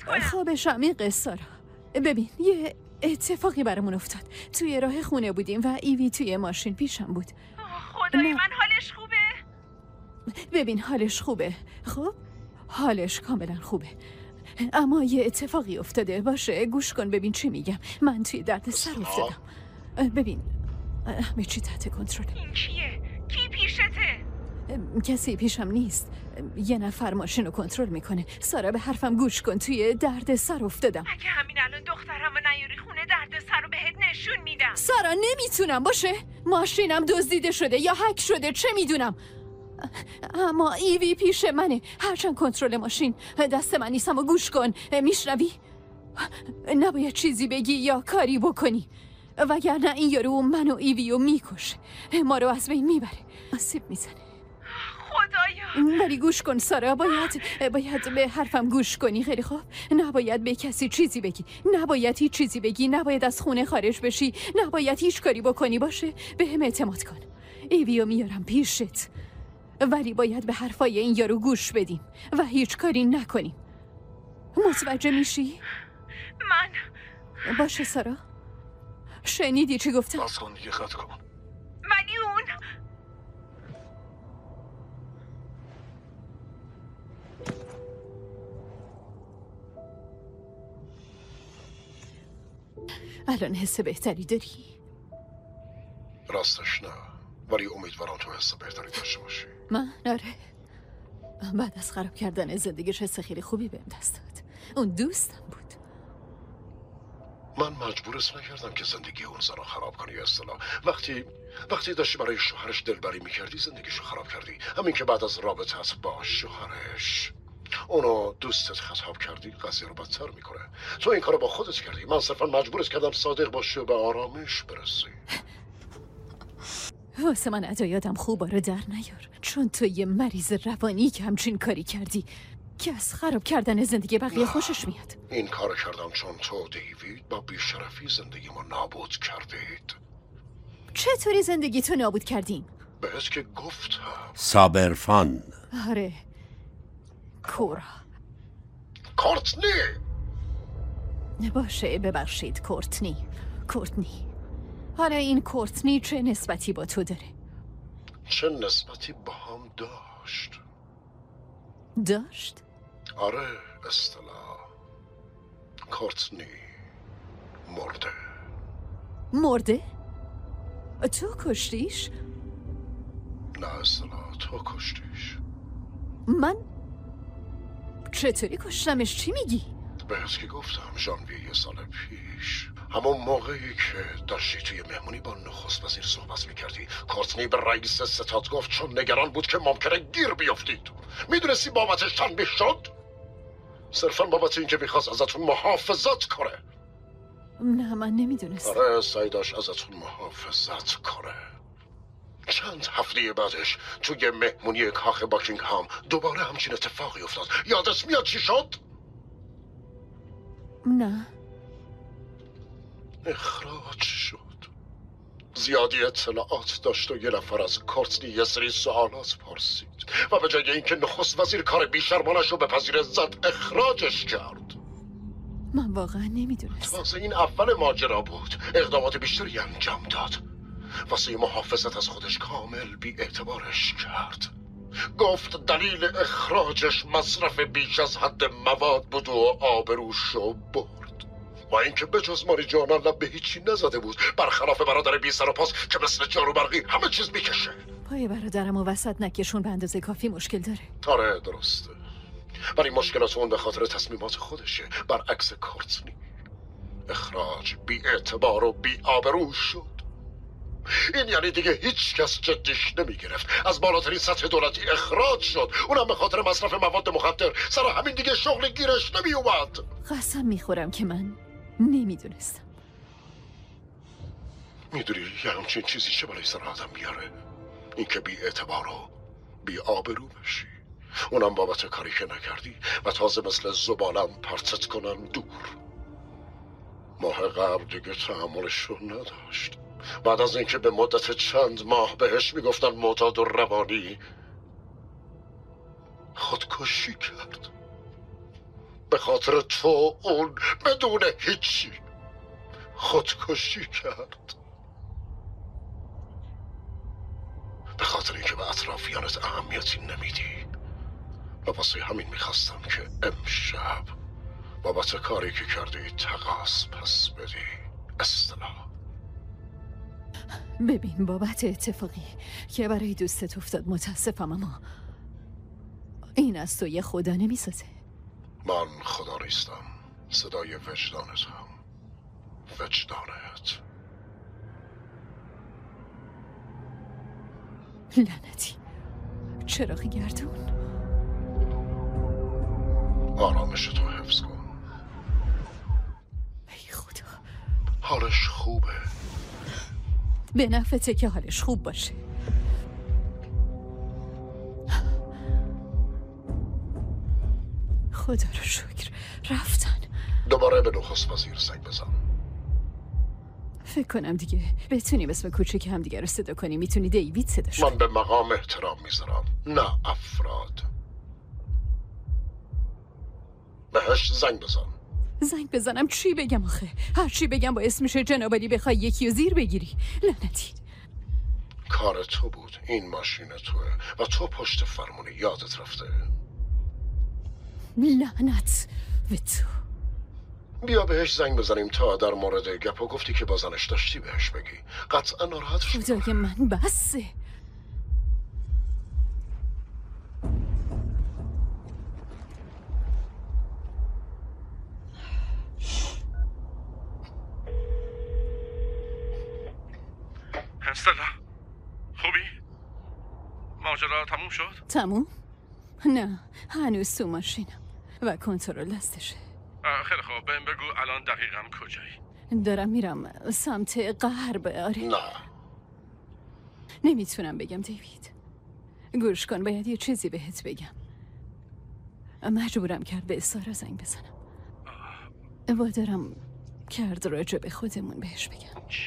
اذیت کنم. خوابش عمیقه سارا. ببین یه اتفاقی برامون افتاد. توی راه خونه بودیم و ایوی توی ماشین پیشم بود. خدای من حالش خوبه؟ ببین حالش خوبه. خب حالش کاملا خوبه، اما یه اتفاقی افتاده. باشه گوش کن ببین چی میگم. من توی درد سر افتادم. ببین همه چی تحت کنترل. این کیه؟ کی پیشته؟ کسی پیشم نیست. یه نفر ماشین رو کنترل میکنه. سارا به حرفم گوش کن. توی درد سر افتادم. اگه همین الان دخترم و نیاری خونه درد سر رو بهت نشون میدم. سارا نمیتونم. باشه ماشینم دزدیده شده یا هک شده چه میدونم، اما ایوی پیش منه. هرچند کنترل ماشین دست من نیستم. و گوش کن میشنوی؟ نباید چیزی بگی یا کاری بکنی، وگرنه این یارو من و ایویو میکشه، ما رو از بین میبره، آسیب میزنه. خدایا. ولی گوش کن سارا، باید باید به حرفم گوش کنی. خیلی خوب. نباید به کسی چیزی بگی، نباید هیچ چیزی بگی، نباید از خونه خارج بشی، نباید هیچ کاری بکنی. باشه به هم اعتماد کن. ایویو میارم پیشت، ولی باید به حرفای این یارو گوش بدیم و هیچ کاری نکنیم. متوجه میشی؟ من باشه سارا، شنیدی چی گفتم؟ باز کن دیگه، خط کن. ولی اون الان حس بهتری داری؟ راستش نه، ولی امیدوارم تو حس بهتری داشته باشی. من آره. بعد از خراب کردن زندگیش حس خیلی خوبی بهم دست داد. اون دوستم بود. من مجبورش نکردم که زندگی اون زن رو خراب کنی. اصطلاح وقتی وقتی داشتی برای شوهرش دلبری میکردی زندگیشو خراب کردی. همین که بعد از رابطت با شوهرش اونو دوستت خطاب کردی قضیه رو بدتر میکنه. تو این کارو با خودت کردی. من صرفا مجبورش کردم صادق باشی و به آرامش برسی. واسه من ادایادم خوبا رو در نیار، چون تو یه مریض روانی که همچین کاری کردی که از خراب کردن زندگی بقیه خوشش میاد. این کار کردم چون تو دیوید با بیشرفی زندگیمو نابود کردید. چطوری زندگی تو نابود کردیم؟ بهت که گفتم. صابرفان. آره کورا. کورتنی. باشه ببخشید کورتنی. کورتنی حالا این کورتنی چه نسبتی با تو داره؟ چه نسبتی با هم داشت؟ داشت؟ آره اصطلاح کورتنی مرده. مرده؟ تو کشتیش؟ نه اصطلاح تو کشتیش. من؟ چطوری کشتمش؟ چی میگی؟ بهت که گفتم ژانویه یه سال پیش، همون موقعی که داشتی توی مهمونی با نخست وزیر صحبت میکردی، کورتنی به رئیس ستاد گفت چون نگران بود که ممکنه گیر بیافتید. میدونستی بابتش تنبیه شد؟ صرفا بابت این که میخواست ازتون محافظت کنه. نه من نمیدونستم. آره سعی داشت ازتون محافظت کنه. چند هفته بعدش توی مهمونی کاخ باکینگهام دوباره همچین اتفاقی افتاد. یادت میاد چی شد؟ نه. اخراج شد. زیادی اطلاعات داشت و یه نفر از کورتنی یه سری سوالات پرسید و به جای اینکه نخست وزیر کار بیشرمانش رو بپذیره زد اخراجش کرد. من واقعا نمیدونستم. واسه این اول ماجرا بود. اقدامات بیشتری انجام داد. واسه محافظت از خودش کامل بی اعتبارش کرد. گفت دلیل اخراجش مصرف بیش از حد مواد بود و آبروشو برد. با اینکه بجز ماری جانا لب به هیچی نزده بود، برخلاف برادر بی سر و پاس که مثل جارو برقی همه چیز میکشه. پای برادرم و وسط نکشون به اندازه کافی مشکل داره. آره درسته، ولی مشکلات اون به خاطر تصمیمات خودشه، برعکس کورتنی. اخراج بی اعتبار و بی آبرو شد. این یعنی دیگه هیچ کس جدیش نمی گرفت. از بالاترین سطح دولتی اخراج شد، اونم به خاطر مصرف مواد مخدر. سر همین دیگه شغل گیرش نمی اومد. قسم میخورم که من نمیدونستم. میدونی یه همچین چیزی چه بالای سر آدم بیاره؟ این که بی اعتبار و بی آبرو بشی، اونم بابت کاری که نکردی و تازه مثل زبالم پرتت کنن دور. ماه قبل دیگه تحملش رو نداشت. بعد از اینکه به مدت چند ماه بهش میگفتن معتاد و روانی، خودکشی کرد. به خاطر تو اون بدون هیچی خودکشی کرد. به خاطر اینکه به اطرافیانت اهمیتی نمیدی و واسه همین میخواستم که امشب بابت کاری که کردی تقاص پس بدی. اصطلاح ببین بابت اتفاقی که برای دوستت افتاد متاسفم، اما این از تو یه خدا نمیسازه. من خدا نیستم، صدای وجدانتم. وجدانت. لعنتی چراغ گردون. آرامش تو حفظ کن. ای خدا، حالش خوبه. به نفته که حالش خوب باشه. خدا رو شکر رفتن. دوباره به نخست وزیر زنگ بزن. فکر کنم دیگه بتونیم اسم کوچیک هم دیگه رو صدا کنیم. میتونی دیوید صدا شد. من به مقام احترام میذارم، نه افراد. بهش زنگ بزن. زنگ بزنم چی بگم آخه؟ هر چی بگم با اسمش جنابالی بخوای یکی و زیر بگیری. لعنتی. کار تو بود، این ماشین توه و تو پشت فرمونی. یادت رفته؟ لعنت به تو. بیا بهش زنگ بزنیم تا در مورد گپو گفتی که با زنش داشتی بهش بگی. قطعا ناراحتش میکنه. خدای من بسه. استلا خوبی؟ ماجرا تموم شد؟ تموم؟ نه هنوز تو ماشینم و کنترل دستشه. خیلی خوب، بهم بگو الان دقیقاً کجایی؟ دارم میرم سمت غرب. آره نه نمیتونم بگم دیوید. گوش کن، باید یه چیزی بهت بگم. مجبورم کرد به سارا زنگ بزنم. وادارم کرد راجع به خودمون بهش بگم. چی؟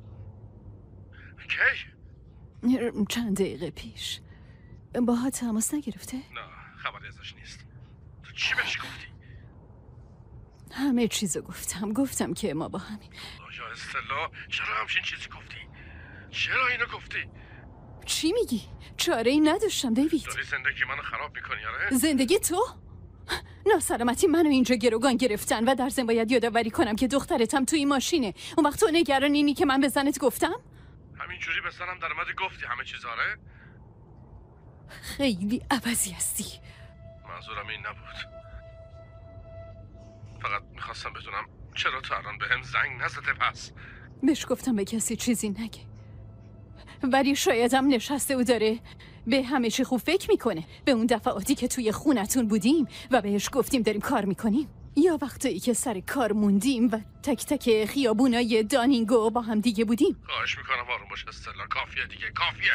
کی؟ چند دقیقه پیش. باها تماس نگرفته؟ نه خبری ازش نیست. تو چی بهش گفتی؟ همه چیزو گفتم. گفتم که ما با همین. یا استلا چرا همچین چیزی گفتی؟ چرا اینو گفتی؟ چی میگی؟ چاره ای نداشتم دیوید. داری زندگی منو خراب میکنی آره؟ زندگی تو؟ ناسلامتی منو اینجا گروگان گرفتن و در ضمن باید یادآوری کنم که دخترتم توی ماشینه. اون وقت تو نگران اینی که من به زنت گفتم؟ همینجوری به سرم در اومدی گفتی همه چیز آره؟ خیلی عوضی هستی. منظورم این نبود. فقط میخواستم بدونم چرا تو الان به هم زنگ نزده پس؟ بهش گفتم به کسی چیزی نگه، ولی شایدم نشسته و داره به همه چی خوب فکر میکنه. به اون دفعاتی که توی خونتون بودیم و بهش گفتیم داریم کار میکنیم، یا وقتایی که سر کار موندیم و تک تک خیابونای دانینگو با هم دیگه بودیم. خواهش میکنم آروم باش استلا. کافیه دیگه، کافیه.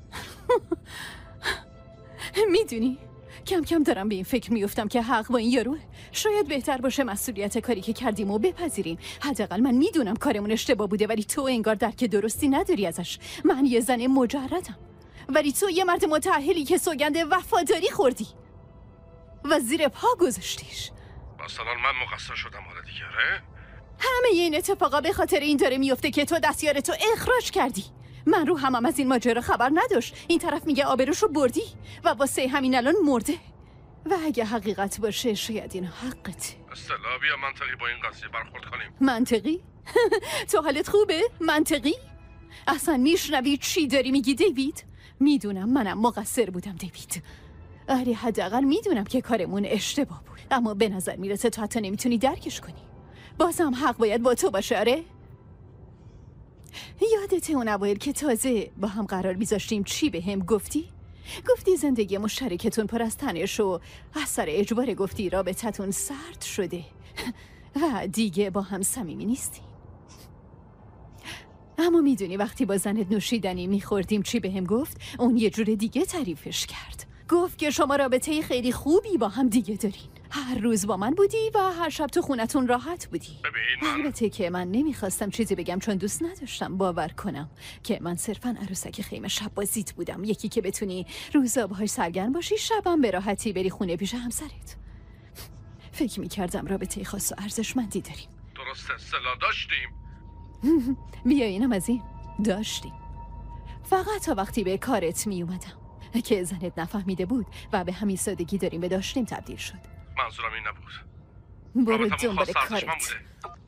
میدونی کم کم دارم به این فکر میفتم که حق با این یاروه. شاید بهتر باشه مسئولیت کاری که کردیم و بپذیریم. حداقل من میدونم کارمون اشتباه بوده، ولی تو انگار درک درستی نداری ازش. من یه زن مجردم، ولی تو یه مرد متأهلی که سوگند وفاداری خوردی و زیر پا گذاشتیش. مثلا من مقصر شدم حالا دیگه ره؟ همه این اتفاقا به خاطر این داره میفته که تو دستیارتو اخراج کردی. من رو همم از این ماجرا خبر نداشت. این طرف میگه آبروشو بردی و واسه همین الان مرده. و اگه حقیقت باشه شاید این حقته. استلا بیا منطقی با این قضیه برخورد کنیم. منطقی؟ تو حالت خوبه؟ منطقی؟ اصلا میشنوی چی داری میگی دیوید؟ میدونم منم مقصر بودم دیوید. آره حداقل میدونم که کارمون اشتباه بود، اما به نظر میرسه تو حتی نمیتونی درکش کنی. بازم حق باید با تو باشه. آره؟ یادته اون اوایل که تازه با هم قرار میذاشتیم چی به هم گفتی؟ گفتی زندگی مشترکتون پر از تنش و اثر اجبار. گفتی رابطتون سرد شده و دیگه با هم صمیمی نیستی. اما میدونی وقتی با زنت نوشیدنی میخوردیم چی به هم گفت؟ اون یه جور دیگه تعریفش کرد. گفت که شما رابطه خیلی خوبی با هم دیگه دارین. هر روز با من بودی و هر شب تو خونتون راحت بودی. ببین من... البته که من نمیخواستم چیزی بگم چون دوست نداشتم باور کنم که من صرفاً عروسک خیمه شب بازیت بودم. یکی که بتونی روزا باهاش سرگرم باشی، شبم به راحتی بری خونه پیش همسرت. فکر میکردم رابطه خاص و ارزشمندی داریم. درست اصطلاح داشتیم. بیا اینم از این داشتیم. فقط تا وقتی به کارت می اومدم که زنت نفهمیده بود و به همین سادگی داریم به داشتیم تبدیل شد. منظورم این نبود. برو رابطمون دنبال خاص ارزشمند کارت. بوده.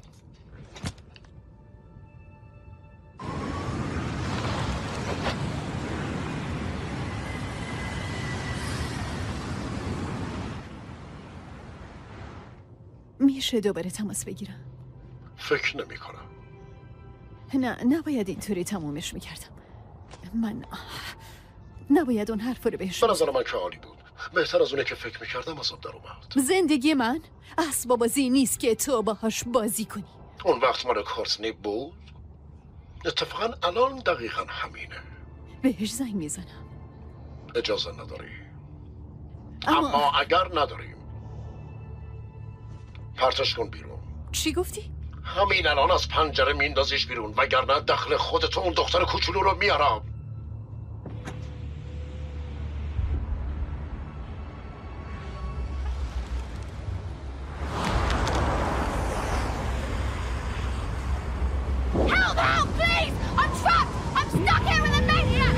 میشه دوباره تماس بگیرم؟ فکر نمی کنم. نه نباید اینطوری تمومش میکردم. من نباید اون حرف رو بهش به نظر من که عالی بود. بهتر از اونه که فکر میکردم از آب در اومد. زندگی من اسباب بازی نیست که تو باهاش بازی کنی. اون وقت مال کورتنی بود. اتفاقا الان دقیقا همینه. بهش زنگ میزنم. اجازه نداری. اما, اما اگر نداریم پرتش کن بیرون. چی گفتی؟ همین الان از پنجره میندازیش بیرون وگرنه داخل خودت اون دختر کوچولو رو میارم. Help! Help! Please! I'm trapped! I'm stuck here with a maniac!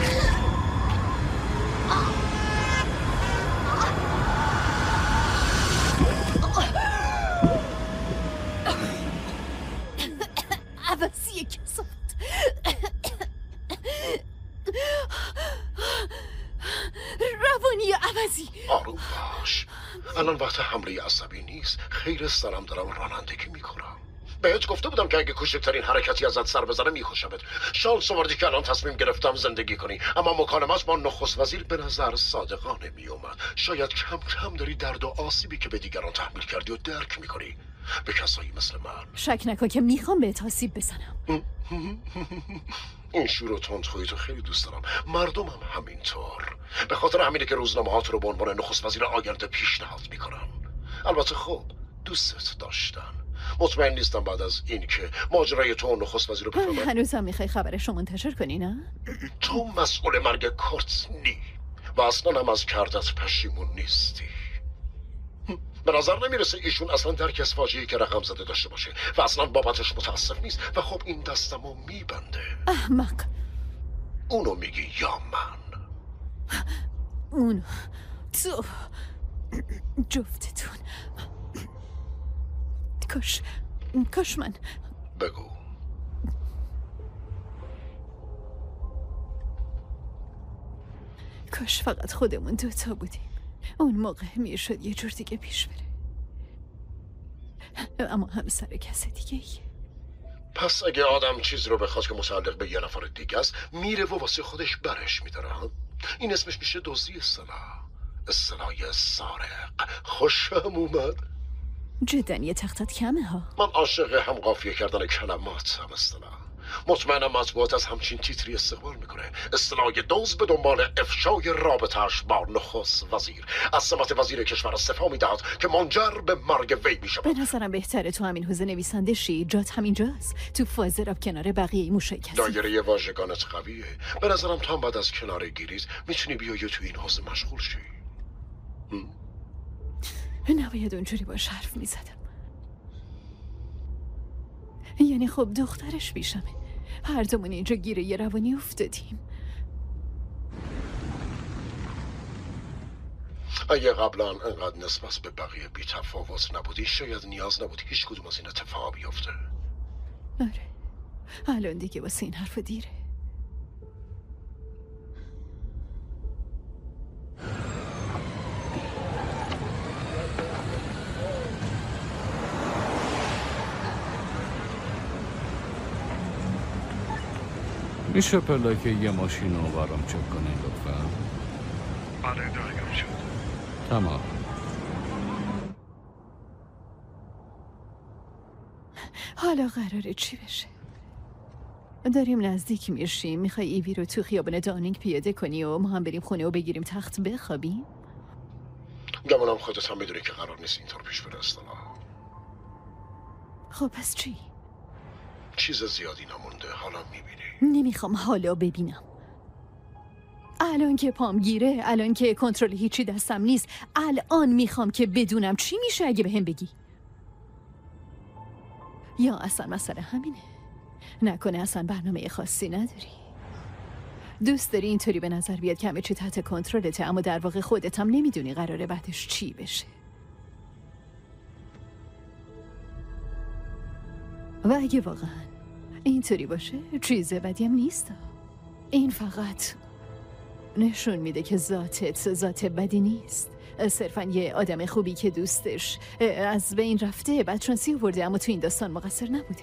عوضی کسافت. روانی عوضی. آروم باش. الان وقت حمله عصبی نیست. خیر سرم دارم رانندگی میکنم. بهت گفته بودم که اگه کوچکترین حرکتی ازت سر بزنه میخوشمت. شانس آوردی که الان تصمیم گرفتم زندگی کنی. اما مکالمه‌اش با نخست وزیر به نظر صادقانه میومد. شاید کم کم داری درد و آسیبی که به دیگران تحمیل کردی و درک میکنی. به کسایی مثل من. شک نکن که میخوام بهت آسیب بزنم. این شور و تندخویی تو خیلی دوست دارم. مردمم همینطور. به خاطر همینه که روزنامه‌هات رو به عنوان نخست وزیر آینده پیشنهاد میکنن. البته خب دوستت داشتن. مطمئن نیستم بعد از این که ماجرای تو و نخست وزیر رو بفهمن. هنوزم میخوای خبرش رو منتشر کنی نه؟ تو مسئول مرگ کورتنی و اصلا هم از کردت پشیمون نیستی. به نظر نمیرسه ایشون اصلا درک از فاجعه‌ای که رقم زده داشته باشه و اصلا بابتش متاسف نیست و خب این دستمو میبنده. احمق. اونو میگی یا من؟ اون تو جفتتون. کاش کاش من بگو. کاش فقط خودمون دوتا بودیم. اون موقع میشد یه جور دیگه پیش بره. اما همسر کس دیگه ایه. پس اگه آدم چیز رو بخواد که متعلق به یه نفر دیگه است میره و واسه خودش برش میداره. این اسمش میشه دزدی اصطلاح. اصطلاح سارق. خوشم اومد. جدا یه تختت کمه ها. من عاشق هم قافیه کردن کلمات هم اصطلاح. مطمئنم مطبوعات از همچین تیتری استقبال میکنه. اصطلاح دوز به دنبال افشای رابطه‌اش با نخست وزیر از سمت وزیر کشور استعفا میدهد که منجر به مرگ وی میشه. به نظرم بهتره تو همین حوزه نویسنده شی. جات همینجاست تو فازراب کنار بقیه موشای کسی. دایره واژگانت قویه. به نظرم تو هم بعد از کنار گیریز میتونی بیای تو این حوزه مشغول شی. نباید اونجوری باش حرف میزدم. یعنی خب دخترش بیشمه. هر دومون اینجا گیره یه روانی افتادیم. اگه قبلا انقدر نسبت به بقیه بی تفاوت نبودی شاید نیاز نبود هیچ کدوم از این اتفاقا بیفته. آره الان دیگه واسه این حرف دیره. میشه پلاک یه ماشین رو برام چک کنین لطفا؟ بله دریافت شد. تمام. حالا قراره چی بشه؟ داریم نزدیک میشیم. میخوای ایوی رو تو خیابان دانینگ پیاده کنی و ما هم بریم خونه و بگیریم تخت بخوابیم؟ گمونم خودت هم میدونی که قرار نیست اینطور پیش بره اصطلاح. خب پس چی؟ چیز زیادی نمونده. حالا میبینی. نمیخوام حالا ببینم. الان که پام گیره، الان که کنترل هیچی دستم نیست، الان میخوام که بدونم چی میشه اگه بهم بگی. یا اصلا مسئله همینه؟ نکنه اصلا برنامه خاصی نداری؟ دوست داری اینطوری به نظر بیاد که همه چی تحت کنترلته، اما در واقع خودت هم نمیدونی قراره بعدش چی بشه. و اگه واقعا اینطوری باشه چیز بدی هم نیست. این فقط نشون میده که ذاتت ذات بدی نیست، صرفا یه آدم خوبی که دوستش از بین رفته بدشانسی آورده، اما تو این داستان مقصر نبوده.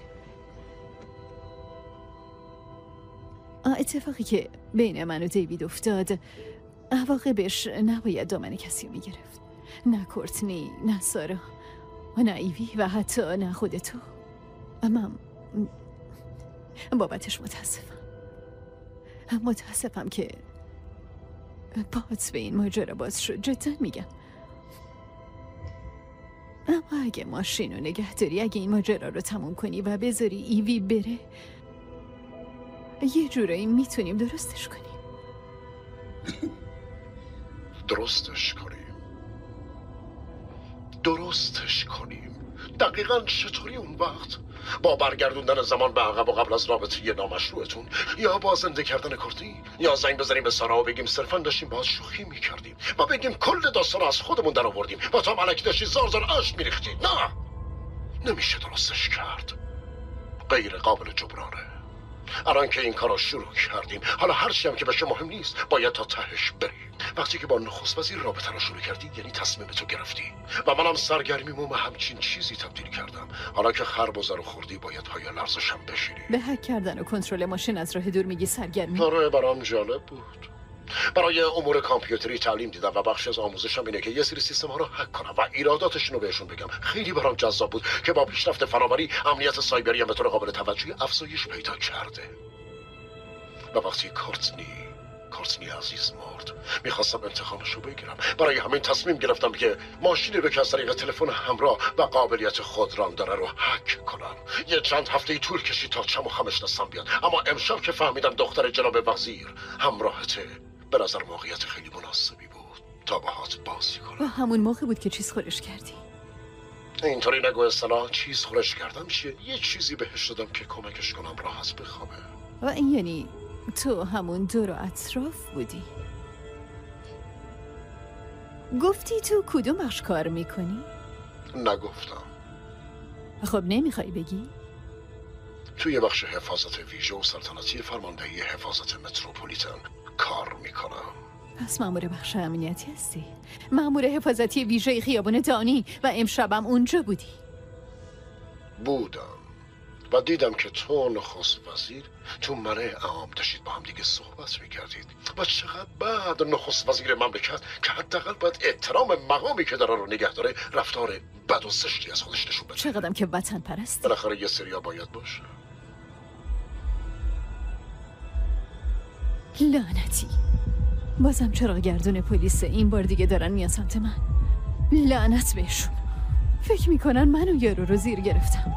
اتفاقی که بین من و دیوید افتاد عواقبش نباید دامن کسی رو میگرفت. نه کورتنی، نه سارا، نه ایوی و حتی نه خود تو. من بابتش متاسفم. متاسفم که پات به این ماجرا باز شد، جدا میگم. اما اگه ماشین رو نگه داری، اگه این ماجرا رو تموم کنی و بذاری ایوی بره، یه جورایی میتونیم درستش کنیم. درستش کنیم درستش کنیم دقیقاً چطوری اون وقت؟ با برگردوندن زمان به عقب و قبل از رابطه نامشروعتون، یا با زنده کردن کورتنی، یا زنگ بزنیم به سارا و بگیم صرفاً داشتیم باهاش شوخی میکردیم و بگیم کل داستان رو از خودمون در آوردیم و تا ملکی داشتی زار زار اشک میریختی. نه، نمیشه درستش کرد. غیر قابل جبرانه. الان که این کار رو شروع کردیم، حالا هر چی هم که بشه مهم نیست، باید تا تهش بریم. وقتی که با نخست وزیر رابطه رو شروع کردی، یعنی تصمیم تو گرفتی و منم سرگرمیمو به همچین چیزی تبدیل کردم. حالا که خربزه رو خوردی، باید پای لرزشم بشینی. به هک کردن و کنترل ماشین از راه دور میگی سرگرمی؟ آره، برام جالب بود. برای امور کامپیوتری تعلیم دیدم و بخشی از آموزشم اینه که یه سری سیستم ها رو هک کنم و ایراداتشون رو بهشون بگم. خیلی برام جذاب بود که با پیشرفت فناوری امنیت سایبری هم به طور قابل توجهی افزایش پیدا کرده. و وقتی کورتنی کورتنی عزیز مرد، میخواستم انتقامش رو بگیرم. برای همین تصمیم گرفتم که ماشینی رو که از طریق تلفن همراه و قابلیت خودران داره رو هک کنم. یه چند هفته طول کشید تا چم و خمش دستم بیاد، اما امشب که فهمیدم دختر جناب وزیر همراهته، به نظر موقعیت خیلی مناسبی بود تا باهات بازی کنم. و همون موقع بود که چیز خورش کردی؟ اینطوری نگو. اصطلاح چیز خورش کردم چیه؟ یه چیزی بهش دادم که کمکش کنم راه از بخوابه. و این یعنی تو همون دور و اطراف بودی؟ گفتی تو کدوم بخش کار میکنی؟ نگفتم. خب نمیخوای بگی؟ توی بخش حفاظت ویژه و سلطنتی فرماندهی حفاظت متروپولیتن کار میکنم. پس مأمور بخش امنیتی هستی؟ مأمور حفاظتی ویژه خیابان دانی و امشبم اونجا بودی؟ بودم و دیدم که تو نخست وزیر تو منه عام داشتید با هم دیگه صحبت میکردید و چقدر بعد نخست وزیر مملکت که حداقل باید احترام مقامی که داره رو نگه داره، رفتار بد و زشتی از خودش نشون بده. چقدرم که وطن پرستی. بالاخره یه سریا باید باشه. لعنتی، بازم چراغ گردون پلیس این بار دیگه دارن میان سمت من. لعنت بهشون. فکر میکنن منو یارو رو زیر گرفتم.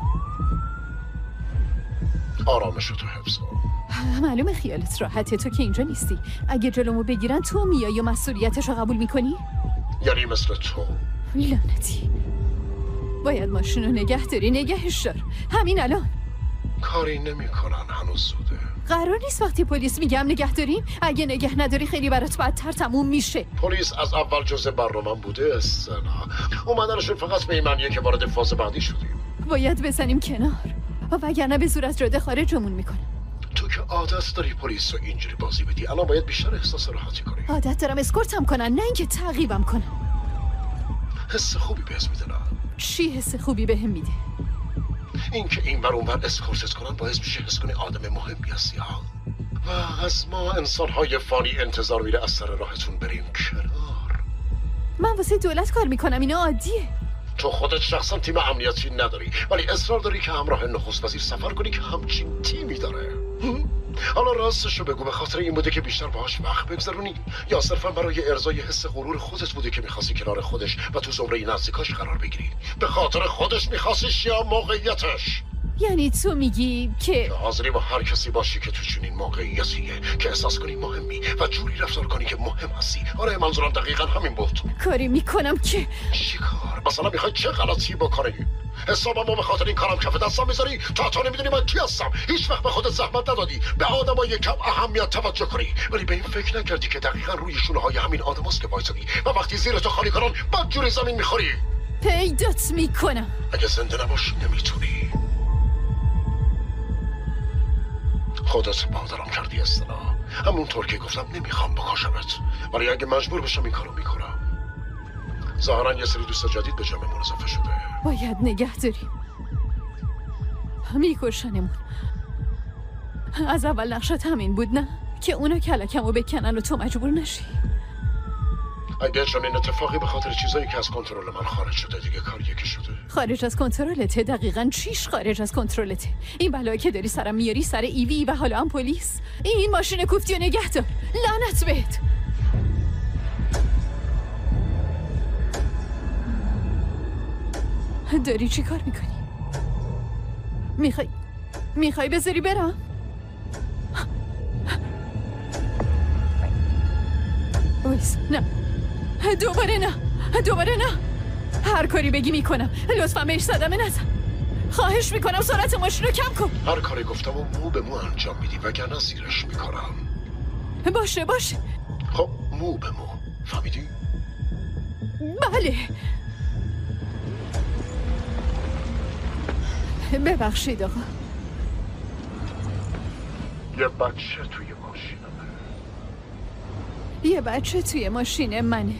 آرامش تو حفظ کن. معلومه خیالت راحته، تو که اینجا نیستی. اگه جلومو بگیرن تو میای و مسئولیتش رو قبول میکنی؟ یعنی مثل تو. لعنتی، باید ماشین رو نگه داری. نگهش دار همین الان. کاری نمی کنن، هنوز زوده. قرار نیست وقتی پلیس میگم نگه داریم. اگه نگه نداری خیلی برات بدتر تموم میشه. پلیس از اول جزء برنامه‌ام بوده. اصلا اومدنشون فقط به این معنیه که وارد فاز بعدی شدیم. باید بزنیم کنار وگرنه به زور از جاده خارجمون میکنه. تو که عادت داری پلیس رو اینجوری بازی بدی، الان باید بیشتر احساس راحتی کنی. عادت دارم اسکورتم کنن، نه اینکه تعقیبم کنن. حس خوبی بهت میده. نه چی حس خوبی بهم میده؟ این که این ور اون ور اسکورتت کنن باعث میشه حس کنی آدم مهمی هستی. و از ما انسان‌های فانی انتظار میره از سر راهتون بریم کنار. من واسه دولت کار میکنم، اینا عادیه. تو خودت شخصا تیم امنیتی نداری، ولی اصرار داری که همراه نخست وزیر سفر کنی که همچین تیمی داره. حالا راستش رو بگو، به خاطر این بوده که بیشتر باهاش وقت بگذرونی، یا صرفا برای ارضای حس غرور خودت بوده که میخواستی کنار خودش و تو زمره نزدیکاش قرار بگیری؟ به خاطر خودش میخواستیش یا موقعیتش؟ یعنی تو میگی که حاضری با هر کسی باشی که تو چنین موقعیتیه که احساس کنی مهمی و جوری رفتار کنی که مهم هستی. آره منظورم دقیقا همین بود. کاری میکنم که چی کار؟ مثلا میخوای چه غلطی بکنی؟ حسابمو به خاطر این کارم کف دستم میذاری؟ تا تو نمیدونی من کی هستم. هیچ وقت به خودت زحمت ندادی به آدمای یکم اهمیت توجه کنی، ولی به این فکر نکردی که دقیقا روی شونه های همین آدماست که وایسادی و وقتی زیرتو خالی کنن بعد جوری زمین میخوری. پیدات میکنم. اگه زنده نباشی نمیتونی. خودت مادرم کردی اصطلاح. همونطور که گفتم نمیخوام بکشمت، ولی اگه مجبور بشم این کارو میکنم. ظاهرا یه سری دوست جدید به جمعمون اضافه شده. باید نگه داریم. میکشنمون. از اول نقشت همین بود نه؟ که اونا کلکمو بکنن و تو مجبور نشی. اگه چون این اتفاقی به خاطر چیزایی که از کنترل من خارج شده دیگه کار یکی شده. خارج از کنترلته؟ دقیقاً چیش خارج از کنترلته؟ این بلایی که داری سرم میاری سر ایوی و حالا هم پلیس. این ماشین کوفتی و نگه دار. لعنت بهت. داری چی کار میکنی؟ میخوای میخوای بذاری برم؟ ویس نه دوباره نه دوباره نه. هر کاری بگی میکنم. لطفا بهش صدمه نزن. خواهش میکنم سرعت ماشین رو کم کن. هر کاری گفتم و مو به مو انجام میدی وگرنه زیرش میکنم. باشه باشه. خب مو به مو فهمیدی؟ بله. ببخشید آقا. یه بچه توی ماشینمه. یه بچه توی ماشین منه.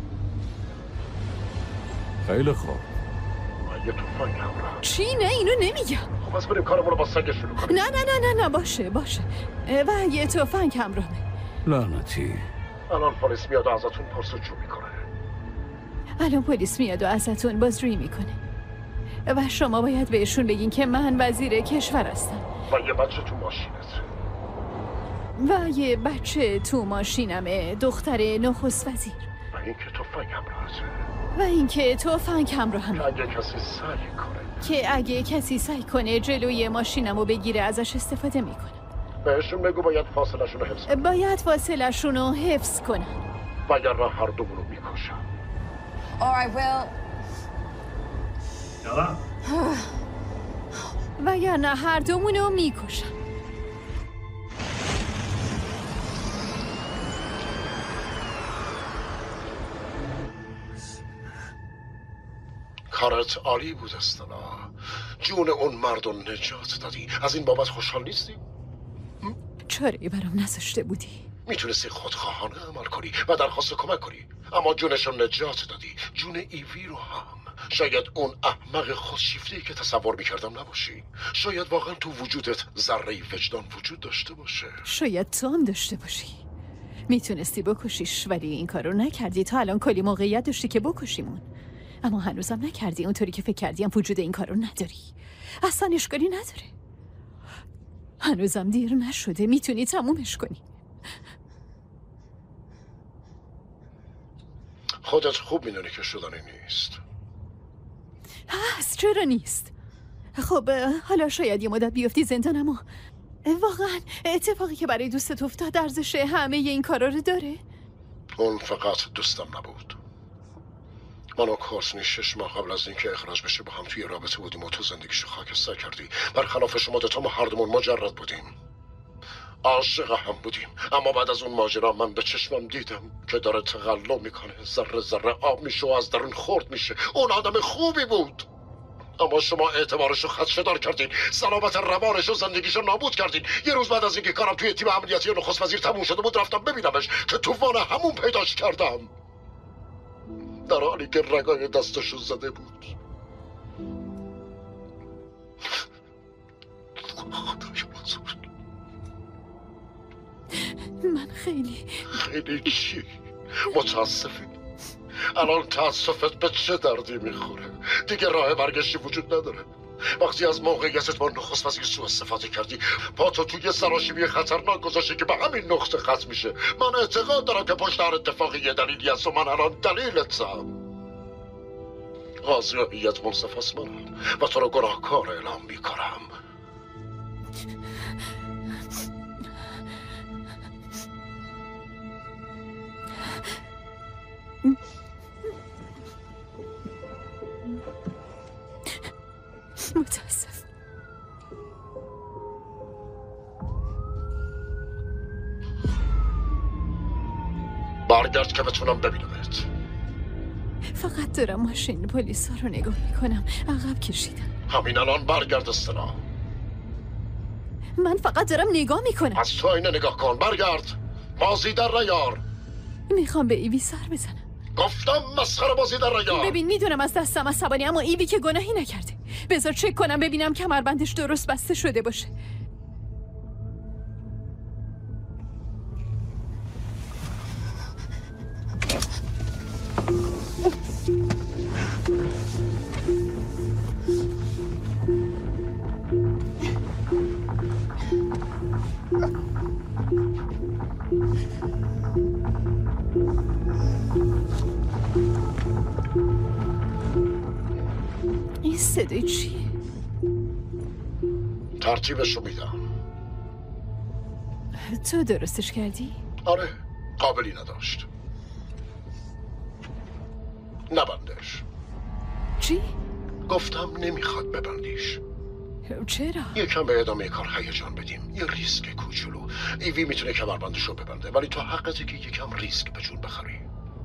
خیلی خوب. یه توفنگ همراه. چی؟ نه اینو نمیگم. خب از بریم کارمون رو با سگ شروع کنیم. نه نه نه نه نه باشه باشه. و یه توفنگ همراهه. لعنتی. الان پلیس میاد و ازتون پرسجو میکنه. الان پلیس میاد و ازتون بازجویی میکنه. و شما باید بهشون بگین که من وزیر کشور هستم. و یه بچه تو ماشینت. و یه بچه تو ماشینمه، دختر نخست وزیر. و اینکه توفنگ همراهته. و اینکه توفنگ همراهمه. که اگه کسی سعی کنه که اگه کسی سعی کنه جلوی ماشینمو بگیره ازش استفاده میکنه. بهشون بگو باید فاصلشون رو حفظ کنن. باید فاصلشون رو حفظ کنن. وگرنه هر دومونو میکشن. Or I will. وگرنه هر دومونو میکشن. کارت عالی بود اصطلاح. جون اون مرد رو نجات دادی. از این بابت خوشحال نیستی؟ چاره برام نذاشته بودی. میتونستی خودخواهانه عمل کنی و درخواست کمک کنی، اما جونشون نجات دادی. جون ایوی رو هم. شاید اون احمق خودشیفته‌ای که تصور میکردم نباشی. شاید واقعا تو وجودت ذره وجدان وجود داشته باشه. شاید تو هم داشته باشی. میتونستی بکشیش ولی این کارو نکردی. تا الان کلی موقعیت داشتی که بکشیمون، اما هنوزم نکردی. اونطوری که فکر کردیم وجود این کارو نداری. اصلا اشکالی نداره. هنوزم دیر نشده. میتونی تمومش کنی. خودت خوب میدونی که شدنی نیست. هست، چرا نیست؟ خب حالا شاید یه مدت بیفتی زندان، اما واقعا اتفاقی که برای دوستت افتاد ارزش همه این کارا رو داره؟ اون فقط دوستم نبود. من و کورتنی شش ماه قبل از اینکه اخراج بشه با هم توی رابطه بودیم و تو زندگیشو خاکستر کردی. برخلاف شما دوتا ما هر دومون مجرد بودیم. عاشق هم بودیم، اما بعد از اون ماجرا من به چشمم دیدم که داره تقلا میکنه، ذره ذره آب میشه و از درون خورد میشه. اون آدم خوبی بود، اما شما اعتبارشو خدشه‌دار کردین، سلامت روانشو زندگیشو نابود کردین. یه روز بعد از اینکه کارم توی تیم عملیاتی نخست وزیر تموم شده بود رفتم ببینمش که توفان همون پیداش کردم، در حالی که رگای دستشو زده بود. خدای بزرگ. من خیلی خیلی چی؟ متاسفی؟ الان تاسفت به چه دردی میخوره؟ دیگه راه برگشتی وجود نداره. وقتی از موقعیتت با نخست وزیر سوء استفاده کردی، پاتو توی سراشیبی خطرناک گذاشتی که به همین نقطه ختم میشه. من اعتقاد دارم که پشت هر اتفاقی یه دلیلی هست و من الان دلیلتم. قاضی و هیئت منصف است منم و تو را گناهکار اعلام میکنم. متاسف. برگرد که بتونم ببینمت. فقط دارم ماشین پلیس ها رو نگاه میکنم. عقب کشیدم. همین الان برگرد استنا. من فقط دارم نگاه میکنم. از تو اینه نگاه کن. برگرد. بازی در نیار. میخوام به ایوی سر بزنم. گفتم مسخره بازی در نیار. ببین میدونم از دستم عصبانی، اما ایوی که گناهی نکرده. بذار چک کنم ببینم کمربندش درست بسته شده باشه. این صدای چیه؟ ترتیبشو میدم. تو درستش کردی؟ آره، قابلی نداشت. نبندش. چی؟ گفتم نمیخواد ببندیش. چرا؟ یکم به ادامه کار هیجان بدیم. یه ریسک کوچولو. ایوی میتونه کمربندشو ببنده، ولی تو حقته که یکم ریسک به جون بخری.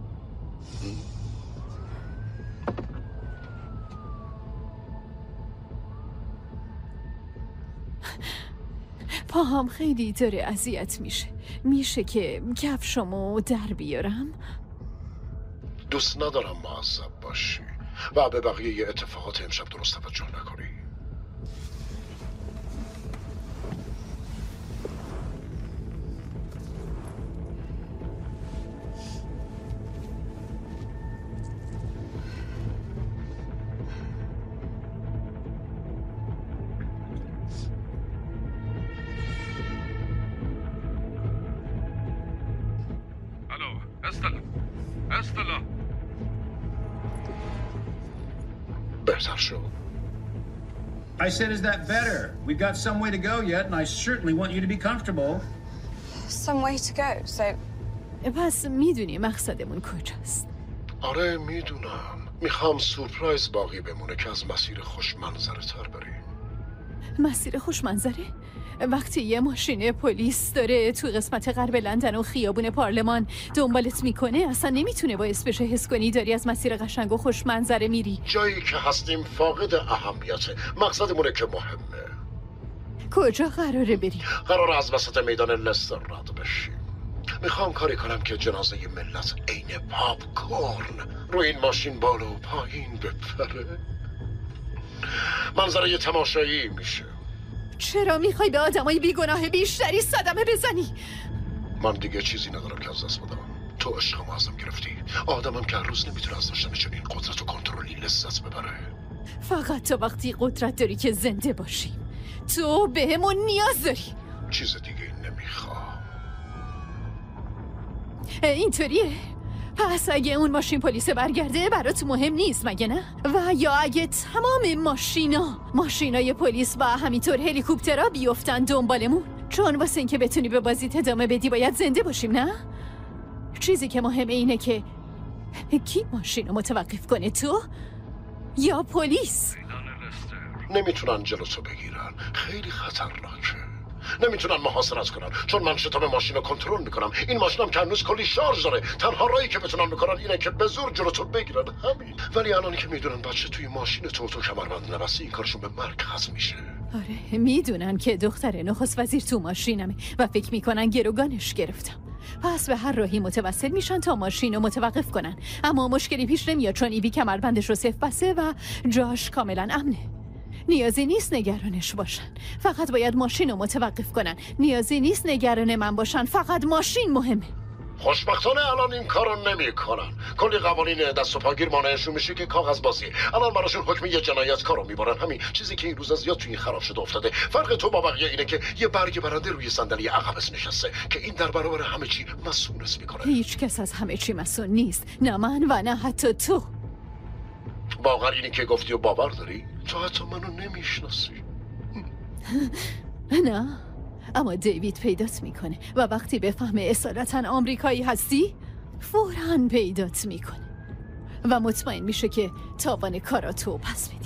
پاهم خیلی داره اذیت میشه. میشه که کفشمو در بیارم؟ دوست ندارم معذب باشی و به بقیه اتفاقات امشب درست توجه نکنی. استلا استلا بهتر شد. I said, is that better? We've got some way to go yet, and I certainly want you to be comfortable. Some way to go, so... پس میدونی مقصدمون کجاست؟ آره میدونم. میخوام سورپرایز باقی بمونه که از مسیر خوشمنظره تر بریم. مسیر خوشمنظره؟ وقتی یه ماشین پلیس داره تو قسمت غرب لندن و خیابون پارلمان دنبالت میکنه، اصلا نمیتونه باعث بشه حس کنی داری از مسیر قشنگ و خوشمنظره میری. جایی که هستیم فاقد اهمیته. مقصدمونه که مهمه. کجا قراره بریم؟ قراره از وسط میدان لستر رد بشیم. میخوام کاری کنم که جنازه ملت عین پاپ کورن رو این ماشین بالا و پایین بپره. منظره یه تماشایی میشه. چرا میخوای به آدمای بیگناه بیشتری صدمه بزنی؟ من دیگه چیزی ندارم که از دست بدم. تو عشقم ازم گرفتی. آدمم که هر روز نمیتونه از داشتن چنین قدرت و کنترلی لذت ببره. فقط تا وقتی قدرت داری که زنده باشی. تو بهمون نیاز داری. چیز دیگه نمیخوام. اینطوریه؟ پس اگه اون ماشین پلیس برگرده برات مهم نیست مگه نه؟ و یا اگه تمام ماشینا ماشینای پلیس و همینطور هلیکوپترها بیفتن دنبالمون، چون واسه اینکه بتونی به بازیت ادامه بدی باید زنده باشیم نه؟ چیزی که مهمه اینه که کی ماشین رو متوقف کنه، تو یا پلیس؟ نمیتونن جلوتو بگیرن. خیلی خطرناکه. نمیتونن محاصرت کنن چون من شتاب ماشین رو کنترل میکنم. این ماشینم که هنوز کلی شارژ داره. تنها راهی که بتونن میکنن اینه که به زور جلوتو بگیرن. همین. ولی الان که میدونن بچه توی ماشین تو تو کمربند نبسته، این کارشون به مرگ ختم میشه. آره میدونن که دختر نخست وزیر تو ماشینمه و فکر میکنن گروگانش گرفتم. پس به هر راهی متوسل میشن تا ماشین رو متوقف کنن. اما مشکلی پیش نمیاد چون ایوی کمربندش رو صفر بسته و جاش کاملا امنه. نیازی نیست نگرانش باشن، فقط باید ماشین رو متوقف کنن. نیازی نیست نگران من باشن، فقط ماشین مهمه. خوشبختانه الان این کارو نمیکنن. کلی قوانین دست و پاگیر مانعشون میشه که کاغذ بازی. الان براشون حکم یه جنایت کارو میبرن. همین چیزی که این روزا زیاد توی این خراب شده افتاده. فرق تو با بقیه اینه که یه برگ برنده روی صندلی عقبش نشسته که این در برابر همه چی مسئولش میکنه. هیچ کس از همه چی مسئول نیست، نه من و نه حتی تو. واقعا اینی که گفتی و باور داری؟ تو حتی منو نمیشناسی. نه، اما دیوید پیدات میکنه و وقتی بفهمه اصالتا آمریکایی هستی فوراً پیدات میکنه و مطمئن میشه که تاوان کاراتو پس بدی.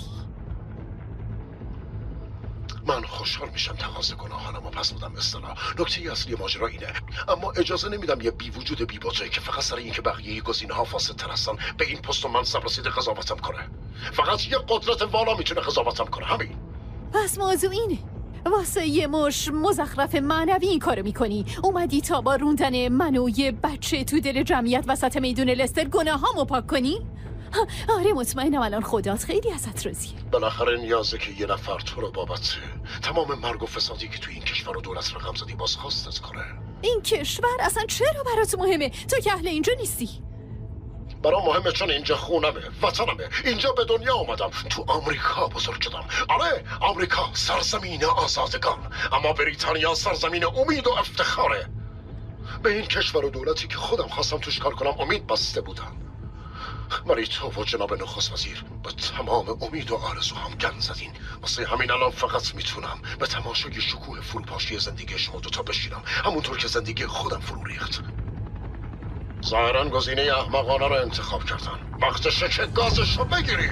من خوشحال میشم تقاضا گناهانم و پس بدم اصطلاح. نکته اصلی ماجرا اینه، اما اجازه نمیدم یه بی وجود بی بوته که فقط سر این که بقیه گزینه‌ها فاسدتر هستن به این پست و منصب رسیده قضاوتم کنه. فقط یه قدرت والا میتونه قضاوتم کنه، همین. پس موضوع اینه، واسه یه مش مزخرف معنوی این کارو میکنی. اومدی تا با روندن من و یه بچه تو دل جمعیت وسط میدون لستر گناهامو پاک کنی؟ آره مطمئنم الان خدات خیلی ازت راضیه. بالاخره نیازه که یه نفر تو رو بابت تمام مرگ و فسادی که تو این کشور و دولت رقم زدی بازخواستت کنه. این کشور اصلا چرا برات مهمه؟ تو که اهل اینجا نیستی. برام مهمه چون اینجا خونمه، وطنمه. اینجا به دنیا اومدم، تو آمریکا بزرگ شدم. آره آمریکا سرزمین آزادگان، اما بریتانیا سرزمین امید و افتخاره. به این کشور و دولتی که خودم خواستم توش کار کنم امید بسته بودم، ولی تو و جناب نخست وزیر به تمام امید و آرزو هم گند زدین. واسه همین الان فقط میتونم به تماشای شکوه فروپاشی زندگی شما دوتا بشینم، همونطور که زندگی خودم فرو ریخت. ظاهرا گزینه احمقانه رو انتخاب کردن. وقتشه که گازش رو بگیری.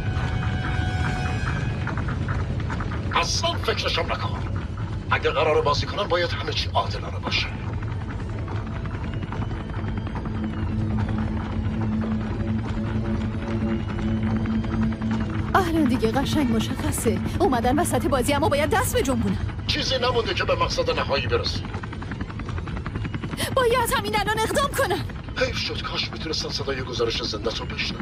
اصلا فکرشم نکن. اگه قرار بازی کنن باید همه چی عادلانه باشه. الان دیگه قشنگ مشخصه اومدن وسط بازی، اما باید دست به جنبونن. چیزی نمونده که به مقصد نهایی برسی. باید همین الان اقدام کنن. حیف شد، کاش میتونستن صدای گزارش زندت رو بشنون.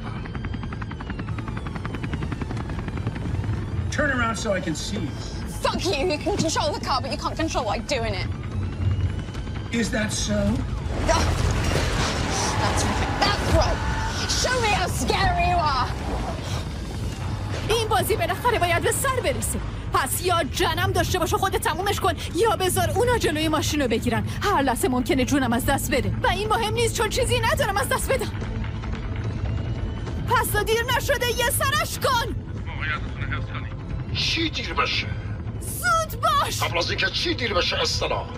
Turn around so I can see. Fuck you, you can control the car, but you can't control like doing it. Is that so? Ugh. That's right, that's right. Show me how scary you are. این بازی بالاخره باید به سر برسه. پس یا جنم داشته باشه خودت تمومش کن، یا بذار اونا جلوی ماشین رو بگیرن. هر لحظه ممکنه جونم از دست بره و این مهم نیست چون چیزی ندارم از دست بدم. پس تا دیر نشده یه سرش کن. موقعیتتون حفظ کنید. چی دیر بشه؟ زود باش. قبل از اینکه چی دیر بشه اصطلاح.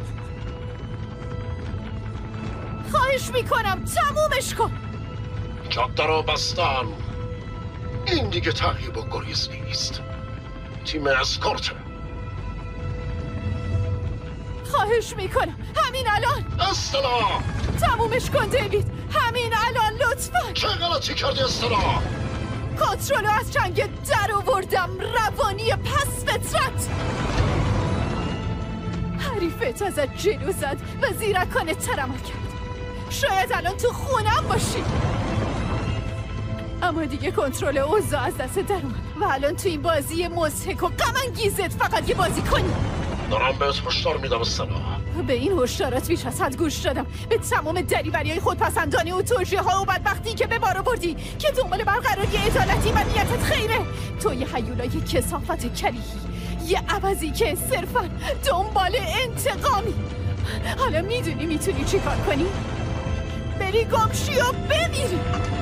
خواهش میکنم تمومش کن. جاده رو بستن. این دیگه تعقیب و گریز نیست. تیم اسکورت. خواهش میکنم همین الان. اصطلاح. تمومش کن دیوید، همین الان لطفا. چه غلطی کردی اصطلاح؟ کنترل رو از چنگ در آوردم. روانی پس فطرت. حریفت ازت جلو زد و زیرکانه ترمال کرد. شاید الان تو خونم باشی، اما دیگه کنترل اوضاع از دست در اومد و الان تو این بازی مضحک و غم انگیزت فقط یه بازی کنی. دارم بهت هشدار میدم اصطلاح. به این هشدارات بیش از حد گوش دادم، به تمام دریوریای خودپسندانه و توجیه ها و بدبختی که به بار آوردی که دنبال برقراری عدالتی و نیتت خیره. تو یه هیولای کثافت کریهی، یه عوضی که صرفا دنبال انتقامی. حالا میدونی میتونی چی کار کنی؟ بری گمشی و بمیری.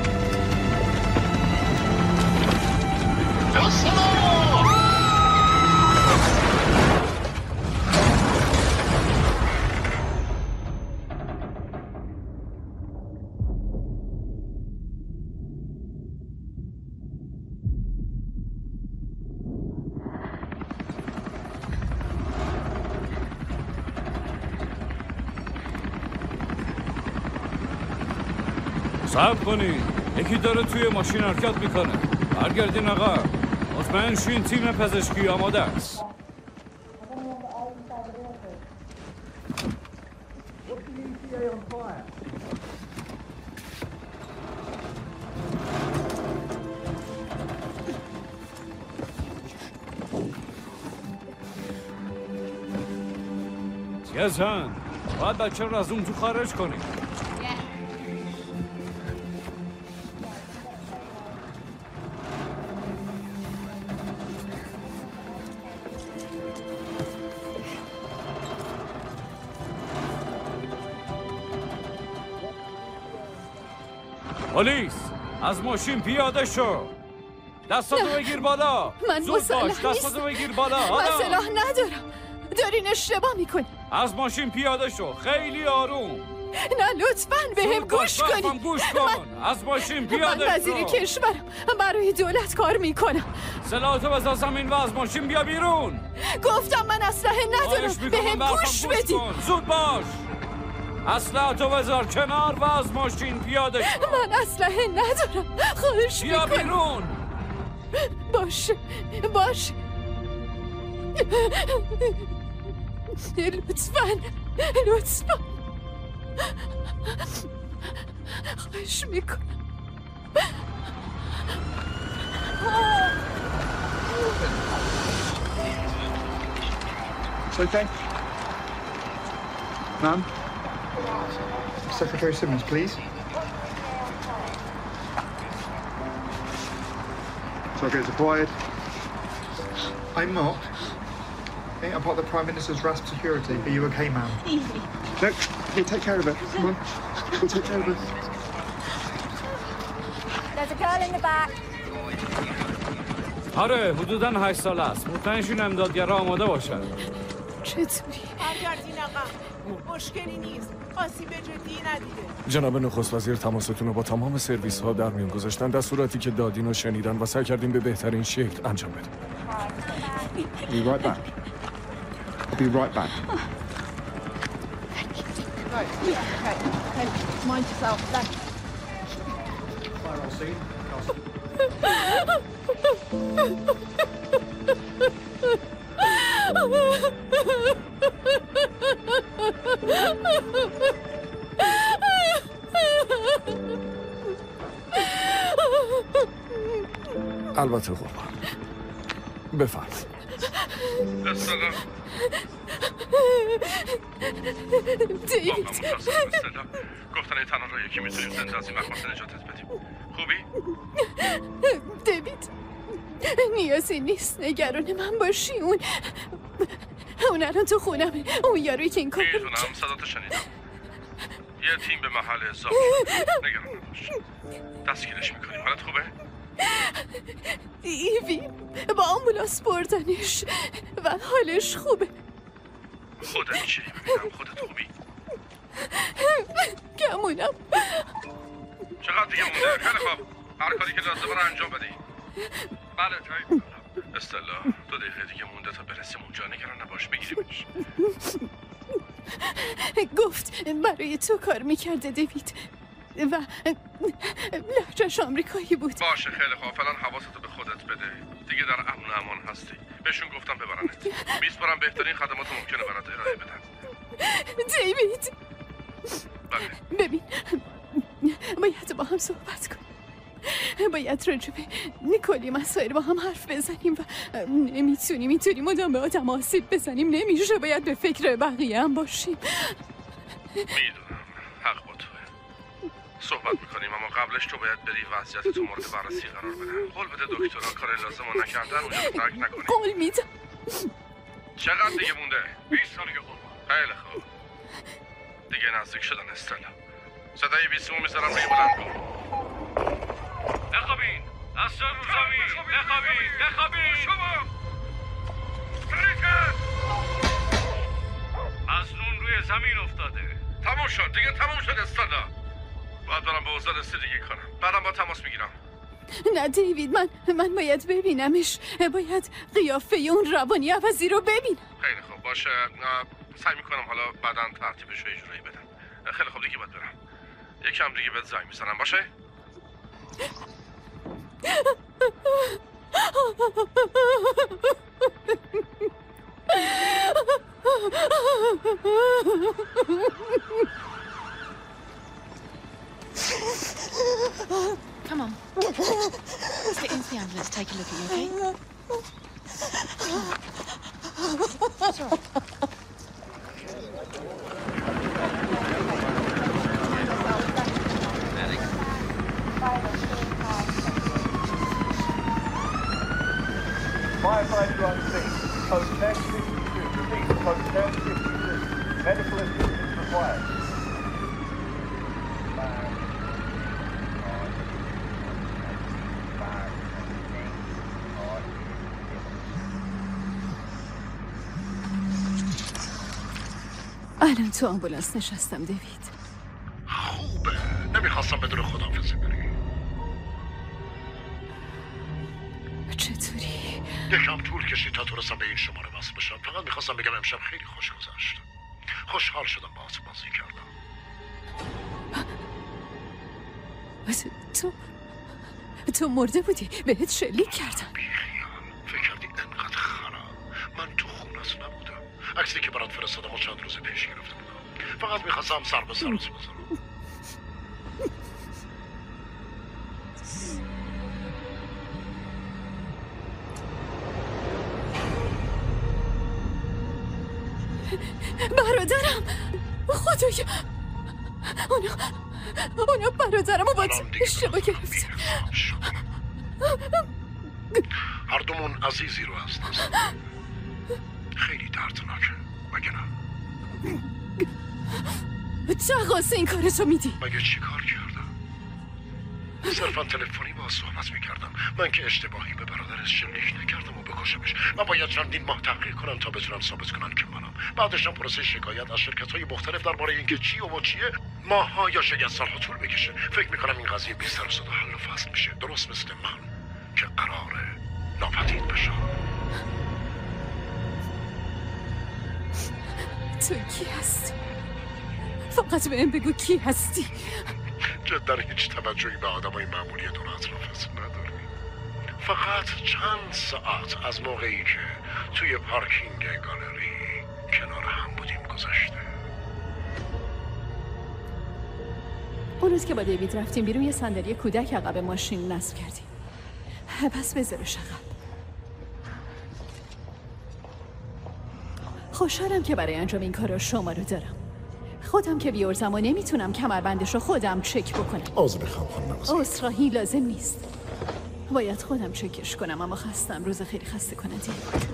صبر کنید، یکی داره توی ماشین حرکت میکنه. برگردین آقا، مطمئن شین تیم پزشکی آماده است. یزن، باید بچه رو از اون تو خارج کنیم. پلیس، از ماشین پیاده شو. دستاتو بگیر بالا. من زود مسلح باش نیستم. دستاتو بگیر بالا. من حالا. سلاح ندارم. دارین اشتباه میکنی. از ماشین پیاده شو. خیلی آروم. نه لطفاً به هم زود باش، گوش بفهم، کنی. گوش کن. از ماشین پیاده من وزیر شو. کشورم. برای دولت کار میکنم. سلاحتو بذار زمین و از ماشین بیا بیرون. گفتم من اسلحه ندارم. به هم گوش بدی. زود باش. اسلحتو بذار کنار و از ماشین پیاده شو. من اسلحه ندارم. خواهش بیا میکنم. بیرون. باشه باشه لطفاً لطفاً خواهش میکنم. It's okay. Ma'am? Secretary Simmons, please. Target is acquired. I'm not. Okay, I'm part of the Prime Minister's R A S P security. Are you okay, ma'am? Easy. No, we'll take care of it. Come on. We'll take care of it. There's a girl in the back. آره حدوداً هشت سال است. مطمئنشین امدادگرها آماده باشن. چطوری؟ برگردین آقا. مشکلی نیست. آسیب جدی ندیده. جناب نخست وزیر تماستون رو با تمام سرویس ها در میون گذاشتن، در صورتی که دادین و شنیدن و سعی کردیم به بهترین شکل انجام بدیم. I'll be right back. I'll be right back. Mind yourself. Thank you. البته قربان. بفرم. استلا دیوید گفتن این تنها راهیه که میتونیم زنده از این مخمصه نجاتت بدیم. خوبی؟ دیوید نیازی نیست نگران من باشی. اون اون الان تو خونمه. اون یارویی که این کار میدونم صداتو شنیدم. یه تیم به محل اضافه. نگران نباش. دستگیرش میکنیم. حالت خوبه؟ ایوی با آمبولانس بردنش و حالش خوبه. خودت چی؟ ببینم خودت خوبی؟ گمونم. چقدر دیگه مونده؟ خیلی خوب. هر کاری که لازمه رو انجام بدی. بله جایی. استلا دو دقیقه دیگه مونده تا برسیم اونجا. نگران نباش بگیریمش. گفت برای تو کار میکرده دیوید و لهجه‌اش آمریکایی بود. باشه خیلی خوب. فعلا حواستو به خودت بده. دیگه در امن و امان هستی. بهشون گفتم ببرنت. میسپارم بهترین خدمات ممکنه برات ارائه بدن. دیوید بله. ببین باید با هم صحبت کنیم. باید راجبه نیکولی مسائل با هم حرف بزنیم و نمیتونیم اینطوری مدام به آدم آسیب بزنیم. نمیشه. باید به فکر بقیه هم باشیم. میدونم حق با توه. صحبت میکنیم اما قبلش تو باید بری وضعیت تو مورد بررسی قرار بدن. قول بده دکترها کار لازم رو نکردن اونجا رو ترک نکنی. قول میدم. چقدر دیگه مونده؟ بیست ثانیه قربان. خیلی خوب. دیگه نزدیک شدن استلا. صدای بیستمو میذارم روی بلند کن. بخوابین. دستا رو زمین. بخوابین. بخوابین. شما سریعتر. مظنون روی زمین افتاده. تموم شد. دیگه تموم شد استلا. باید برم به اوضاع رسیدگی کنم. بعدم با تماس میگیرم. نه دیوید من من باید ببینمش. باید قیافه اون روانی عوضی رو ببینم. خیلی خوب باشه. سعی میکنم حالا بعداً ترتیبش رو یه جورایی بدم. خیلی خوب دیگه باید برم. یکم دیگه بهت زنگ میزنم باشه؟ Come on. Let's get into the ambulance. Take a look at you, okay? It's all right. Firefighter on scene. Code ten fifty-two. Repeat. Code ten fifty-two. Medical assistance required. الان تو آمبولانس نشستم دیوید. خوبه، نمیخواستم بدون خداحافظی بری. چطوری؟ یکم طول کشید تا تونستم به این شماره وصل بشم. فقط میخواستم بگم امشب خیلی خوش گذشت. خوشحال شدم باهات بازی کردم. تو تو مرده بودی، بهت شلیک کردم. بیخیال، فکر کردی انقدر خراب؟ من تو خونت نبودم. عکسی که برات فرستادم و چند روز پیش گرفته بودم. فقط میخواستم سر به سرت بذارم. برادرم، خدایا، اونا اونا برادرم رو با اشتباه گرفتن. هر دومون عزیزی رو از دست دادیم. خیلی دردناکه، مگه نه؟ تقاس این کارشو میدی؟ مگه چی کار کردم؟ صرفا تلفنی با صحبت میکردم. من که اشتباهی به برادرش شلیک نکردم و بکشمش. من باید چندین ماه تحقیق کنم تا بتونم ثابت کنم که منم. بعدش هم پروسه شکایت از شرکت‌های مختلف درباره اینکه چی و چیه ماه‌ها یا شاید سال‌ها طول بکشه. فکر میکنم این قضیه بیست درصد حل و فصل میشه. درست مثل من که قراره ناپدید بشم. تو کی هستی؟ فقط بهم بگو کی هستی؟ جدا هیچ توجهی به آدمای معمولی دور اطرافت نداری. فقط چند ساعت از موقعی که توی پارکینگ گالری کنار هم بودیم گذشته. اون روز که با دیوید رفتیم بیرون یه صندلی کودک عقب ماشین نصب کردیم. پس بذارش عقب. خوشحالم که برای انجام این کارا شما رو دارم. خودم که بیارزم و نمیتونم کمربندش رو خودم چک بکنم. عذر میخوام خانم. عذرخواهی لازم نیست. باید خودم چکش کنم، اما خستم. روز خیلی خسته کننده.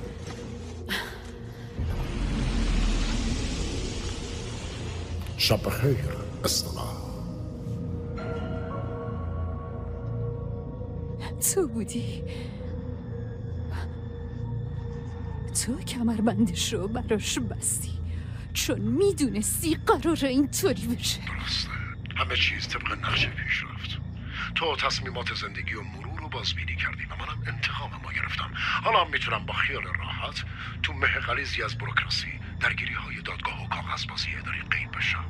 شب بخیر استلا. تو بودی؟ تو کمربندش رو براش بستی چون میدونستی قراره اینطوری بشه. درسته، همه چیز طبق نقشه پیش رفت. تو تصمیمات زندگی و مرور رو بازبینی کردی و منم انتقام ما گرفتم. حالا میتونم با خیال راحت تو مه غلیظی از بروکراسی، درگیری های دادگاه و کاغذبازی اداری قید بشم.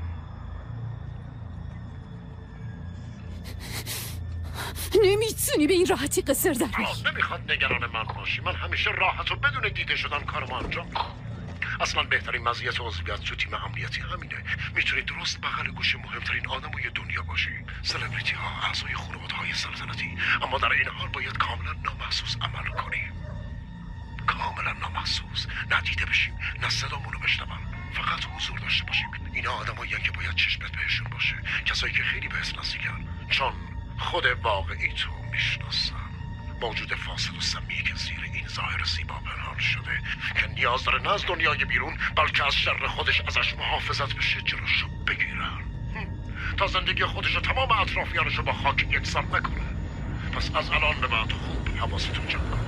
نمیتونی به این راحتی قصر در بگی. نمیخواد نگران من باشی. من همیشه راحت و بدون دیده شدن کارمو انجام میدم. اصلا بهترین مزیت عضویت تو تیم امنیتی همینه. میتونی درست بغل گوش مهمترین آدمای دنیا باشی، سلبریتی ها، اعضای خانواده های سلطنتی، اما در این حال باید کاملا نامحسوس عمل کنی. کاملا نامحسوس، نه دیده بشیم نه صدامونو بشنون، فقط حضور داشته باشیم. اینا آدمایی که باید چشمت بهشون باشه، کسایی که خیلی بهت نزدیکن، چون خود واقعی تو میشناسن. موجود فاسد و سمی که زیر این ظاهر زیبا پنهان شده که نیاز داره نه از دنیای بیرون بلکه از شر خودش ازش محافظت بشه جلوشو بگیرن تا زندگی خودش و تمام اطرافیانشو با خاک یکسان نکنه. پس از الان به بعد خوب حواستون جمع کن.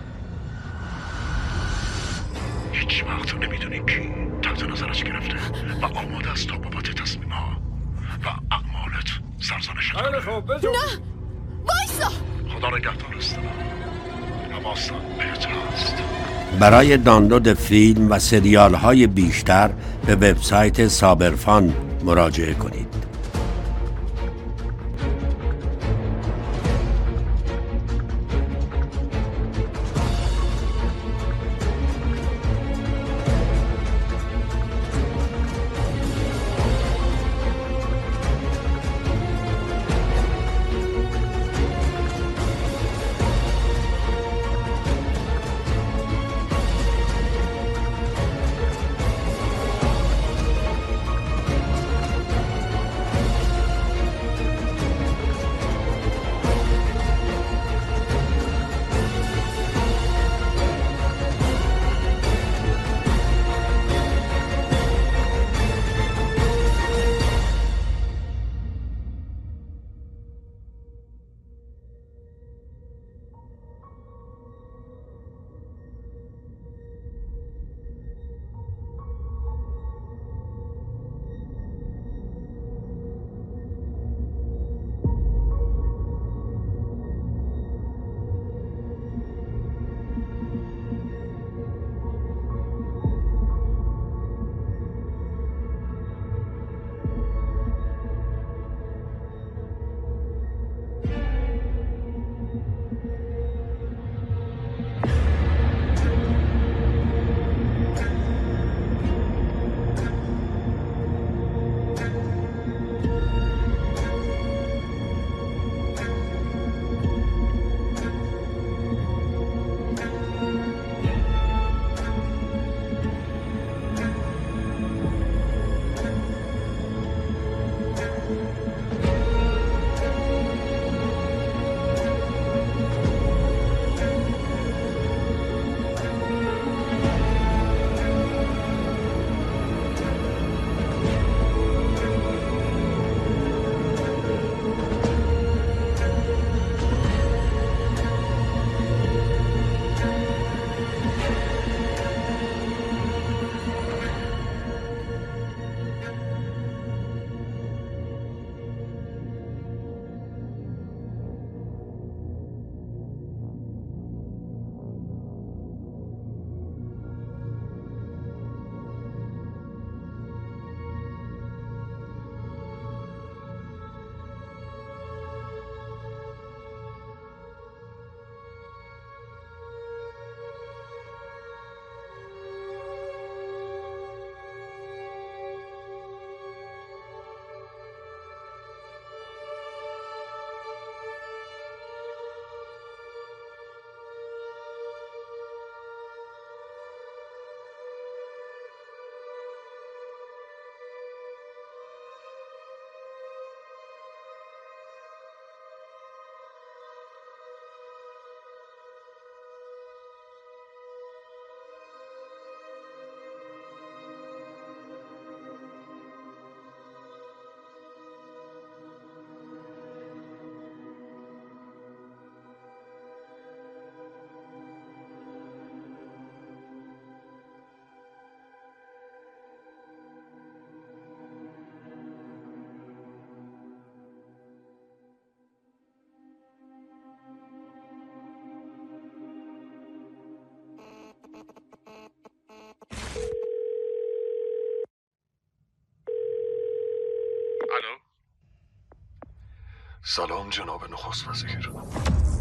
هیچ وقت نمیدونی کی تحت نظرش گرفته و آماده است تا بابت تصمیم‌ها و اعمالت سرزنشت کنه. خیلی خوب بجو. نه وایسا. خدا نگهدار استلا. حواستم بهت هست. برای دانلود فیلم و سریال های بیشتر به وبسایت سابرفان مراجعه کنید. سلام جناب نخست وزیر.